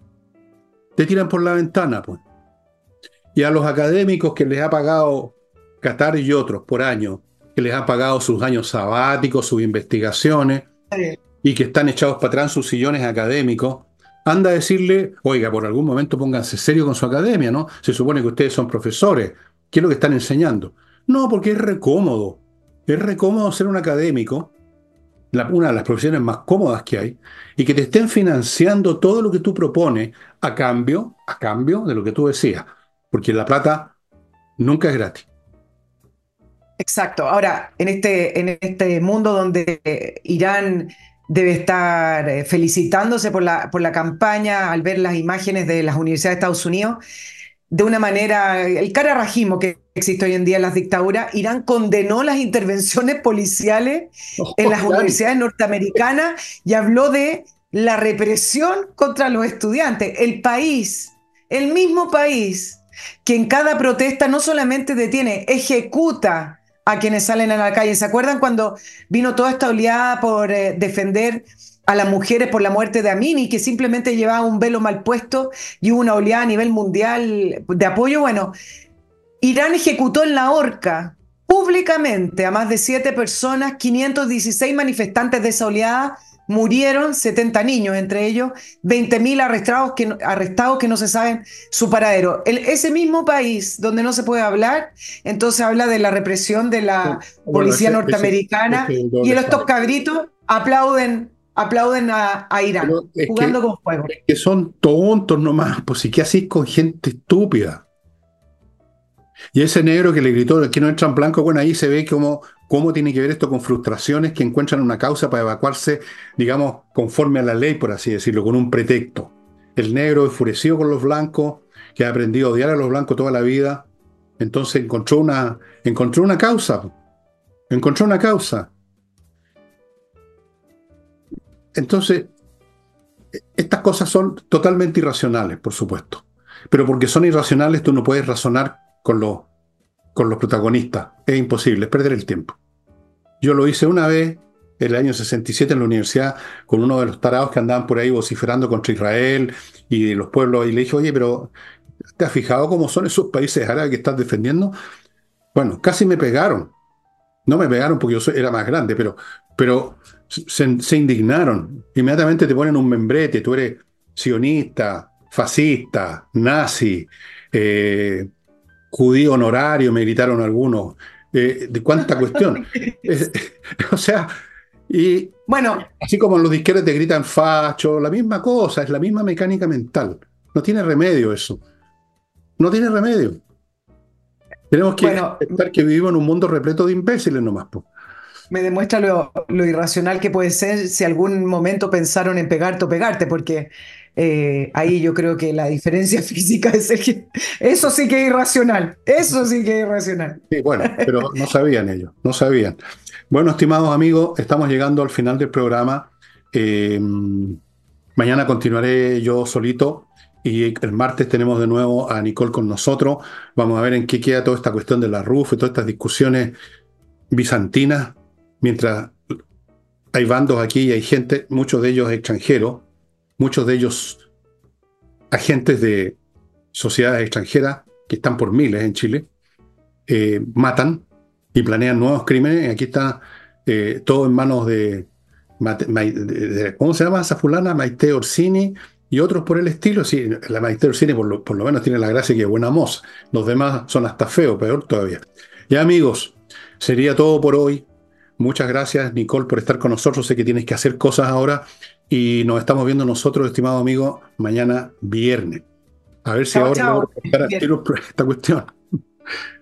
[SPEAKER 1] Te tiran por la ventana, pues. Y a los académicos que les ha pagado Qatar y otros por año, que les ha pagado sus años sabáticos, sus investigaciones, y que están echados para atrás en sus sillones académicos, anda a decirle, oiga, por algún momento pónganse serio con su academia, ¿no? Se supone que ustedes son profesores. ¿Qué es lo que están enseñando? No, porque es recómodo. Es recómodo ser un académico, la, una de las profesiones más cómodas que hay, y que te estén financiando todo lo que tú propones a cambio, a cambio de lo que tú decías. Porque la plata nunca es gratis.
[SPEAKER 2] Exacto. Ahora, en este, en este mundo donde eh, Irán debe estar eh, felicitándose por la, por la campaña al ver las imágenes de las universidades de Estados Unidos, de una manera, el cararrajismo que existe hoy en día en las dictaduras, Irán condenó las intervenciones policiales en
[SPEAKER 1] Oh,
[SPEAKER 2] las
[SPEAKER 1] claro.
[SPEAKER 2] universidades norteamericanas y habló de la represión contra los estudiantes. El país, el mismo país que en cada protesta no solamente detiene, ejecuta a quienes salen a la calle. ¿Se acuerdan cuando vino toda esta oleada por eh, defender a las mujeres por la muerte de Amini, que simplemente llevaba un velo mal puesto y hubo una oleada a nivel mundial de apoyo? Bueno, Irán ejecutó en la horca públicamente a más de siete personas, quinientos dieciséis manifestantes de esa oleada murieron, setenta niños, entre ellos veinte mil arrestados que, arrestados que no se saben su paradero. El, ese mismo país donde no se puede hablar, entonces habla de la represión de la
[SPEAKER 1] Bueno,
[SPEAKER 2] policía
[SPEAKER 1] ese, ese,
[SPEAKER 2] norteamericana,
[SPEAKER 1] ese es el
[SPEAKER 2] y
[SPEAKER 1] doble
[SPEAKER 2] estos
[SPEAKER 1] estándar.
[SPEAKER 2] cabritos aplauden, aplauden a, a Irán,
[SPEAKER 1] Pero es que,
[SPEAKER 2] jugando con fuego.
[SPEAKER 1] es que son tontos nomás, pues si qué así con gente estúpida. Y ese negro que le gritó que no entra en blanco, bueno, ahí se ve cómo, cómo tiene que ver esto con frustraciones que encuentran una causa para evacuarse, digamos, conforme a la ley, por así decirlo, con un pretexto. El negro enfurecido con los blancos, que ha aprendido a odiar a los blancos toda la vida, entonces encontró una, encontró una causa, encontró una causa. Entonces, estas cosas son totalmente irracionales, por supuesto. Pero porque son irracionales, tú no puedes razonar con los, con los protagonistas. Es imposible, es perder el tiempo. Yo lo hice una vez, en el año sesenta y siete, en la universidad, con uno de los tarados que andaban por ahí vociferando contra Israel y los pueblos, y le dije, oye, pero ¿te has fijado cómo son esos países árabes que estás defendiendo? Bueno, casi me pegaron. No me pegaron porque yo soy- era más grande, pero, pero se, se indignaron. Inmediatamente te ponen un membrete, tú eres sionista, fascista, nazi, eh, judío honorario, me gritaron algunos. Eh, ¿de cuánta cuestión? Es- o sea, y
[SPEAKER 2] Bueno,
[SPEAKER 1] así como los disqueros te gritan facho, la misma cosa, es la misma mecánica mental. No tiene remedio eso. No tiene remedio. Tenemos que
[SPEAKER 2] bueno,
[SPEAKER 1] aceptar que vivimos en un mundo repleto de imbéciles nomás, po.
[SPEAKER 2] me demuestra lo, lo irracional que puede ser si algún momento pensaron en pegarte o pegarte, porque eh, ahí yo creo que la diferencia física es el que... Eso sí que es irracional, eso sí que es irracional.
[SPEAKER 1] Sí, bueno, pero no sabían ellos, no sabían. Bueno, estimados amigos, estamos llegando al final del programa. Eh, mañana continuaré yo solito Y el martes tenemos de nuevo a Nicole con nosotros. Vamos a ver en qué queda toda esta cuestión de la R U F y todas estas discusiones bizantinas, mientras hay bandos aquí y hay gente, muchos de ellos extranjeros, muchos de ellos agentes de sociedades extranjeras que están por miles en Chile, eh, matan y planean nuevos crímenes. Aquí está eh, todo en manos de, Mate- Mai- de- de- ¿cómo se llama esa fulana? Maite Orsini y otros por el estilo. Sí, la Maite Orsini por lo, por lo menos tiene la gracia que es buena moza. Los demás son hasta feos, peor todavía. Ya amigos, sería todo por hoy. Muchas gracias, Nicole, por estar con nosotros. Sé que tienes que hacer cosas ahora y nos estamos viendo nosotros, estimado amigo, mañana viernes. A ver si
[SPEAKER 2] Chao,
[SPEAKER 1] ahora
[SPEAKER 2] chao.
[SPEAKER 1] logro cortar al
[SPEAKER 2] Bien.
[SPEAKER 1] tiro esta cuestión.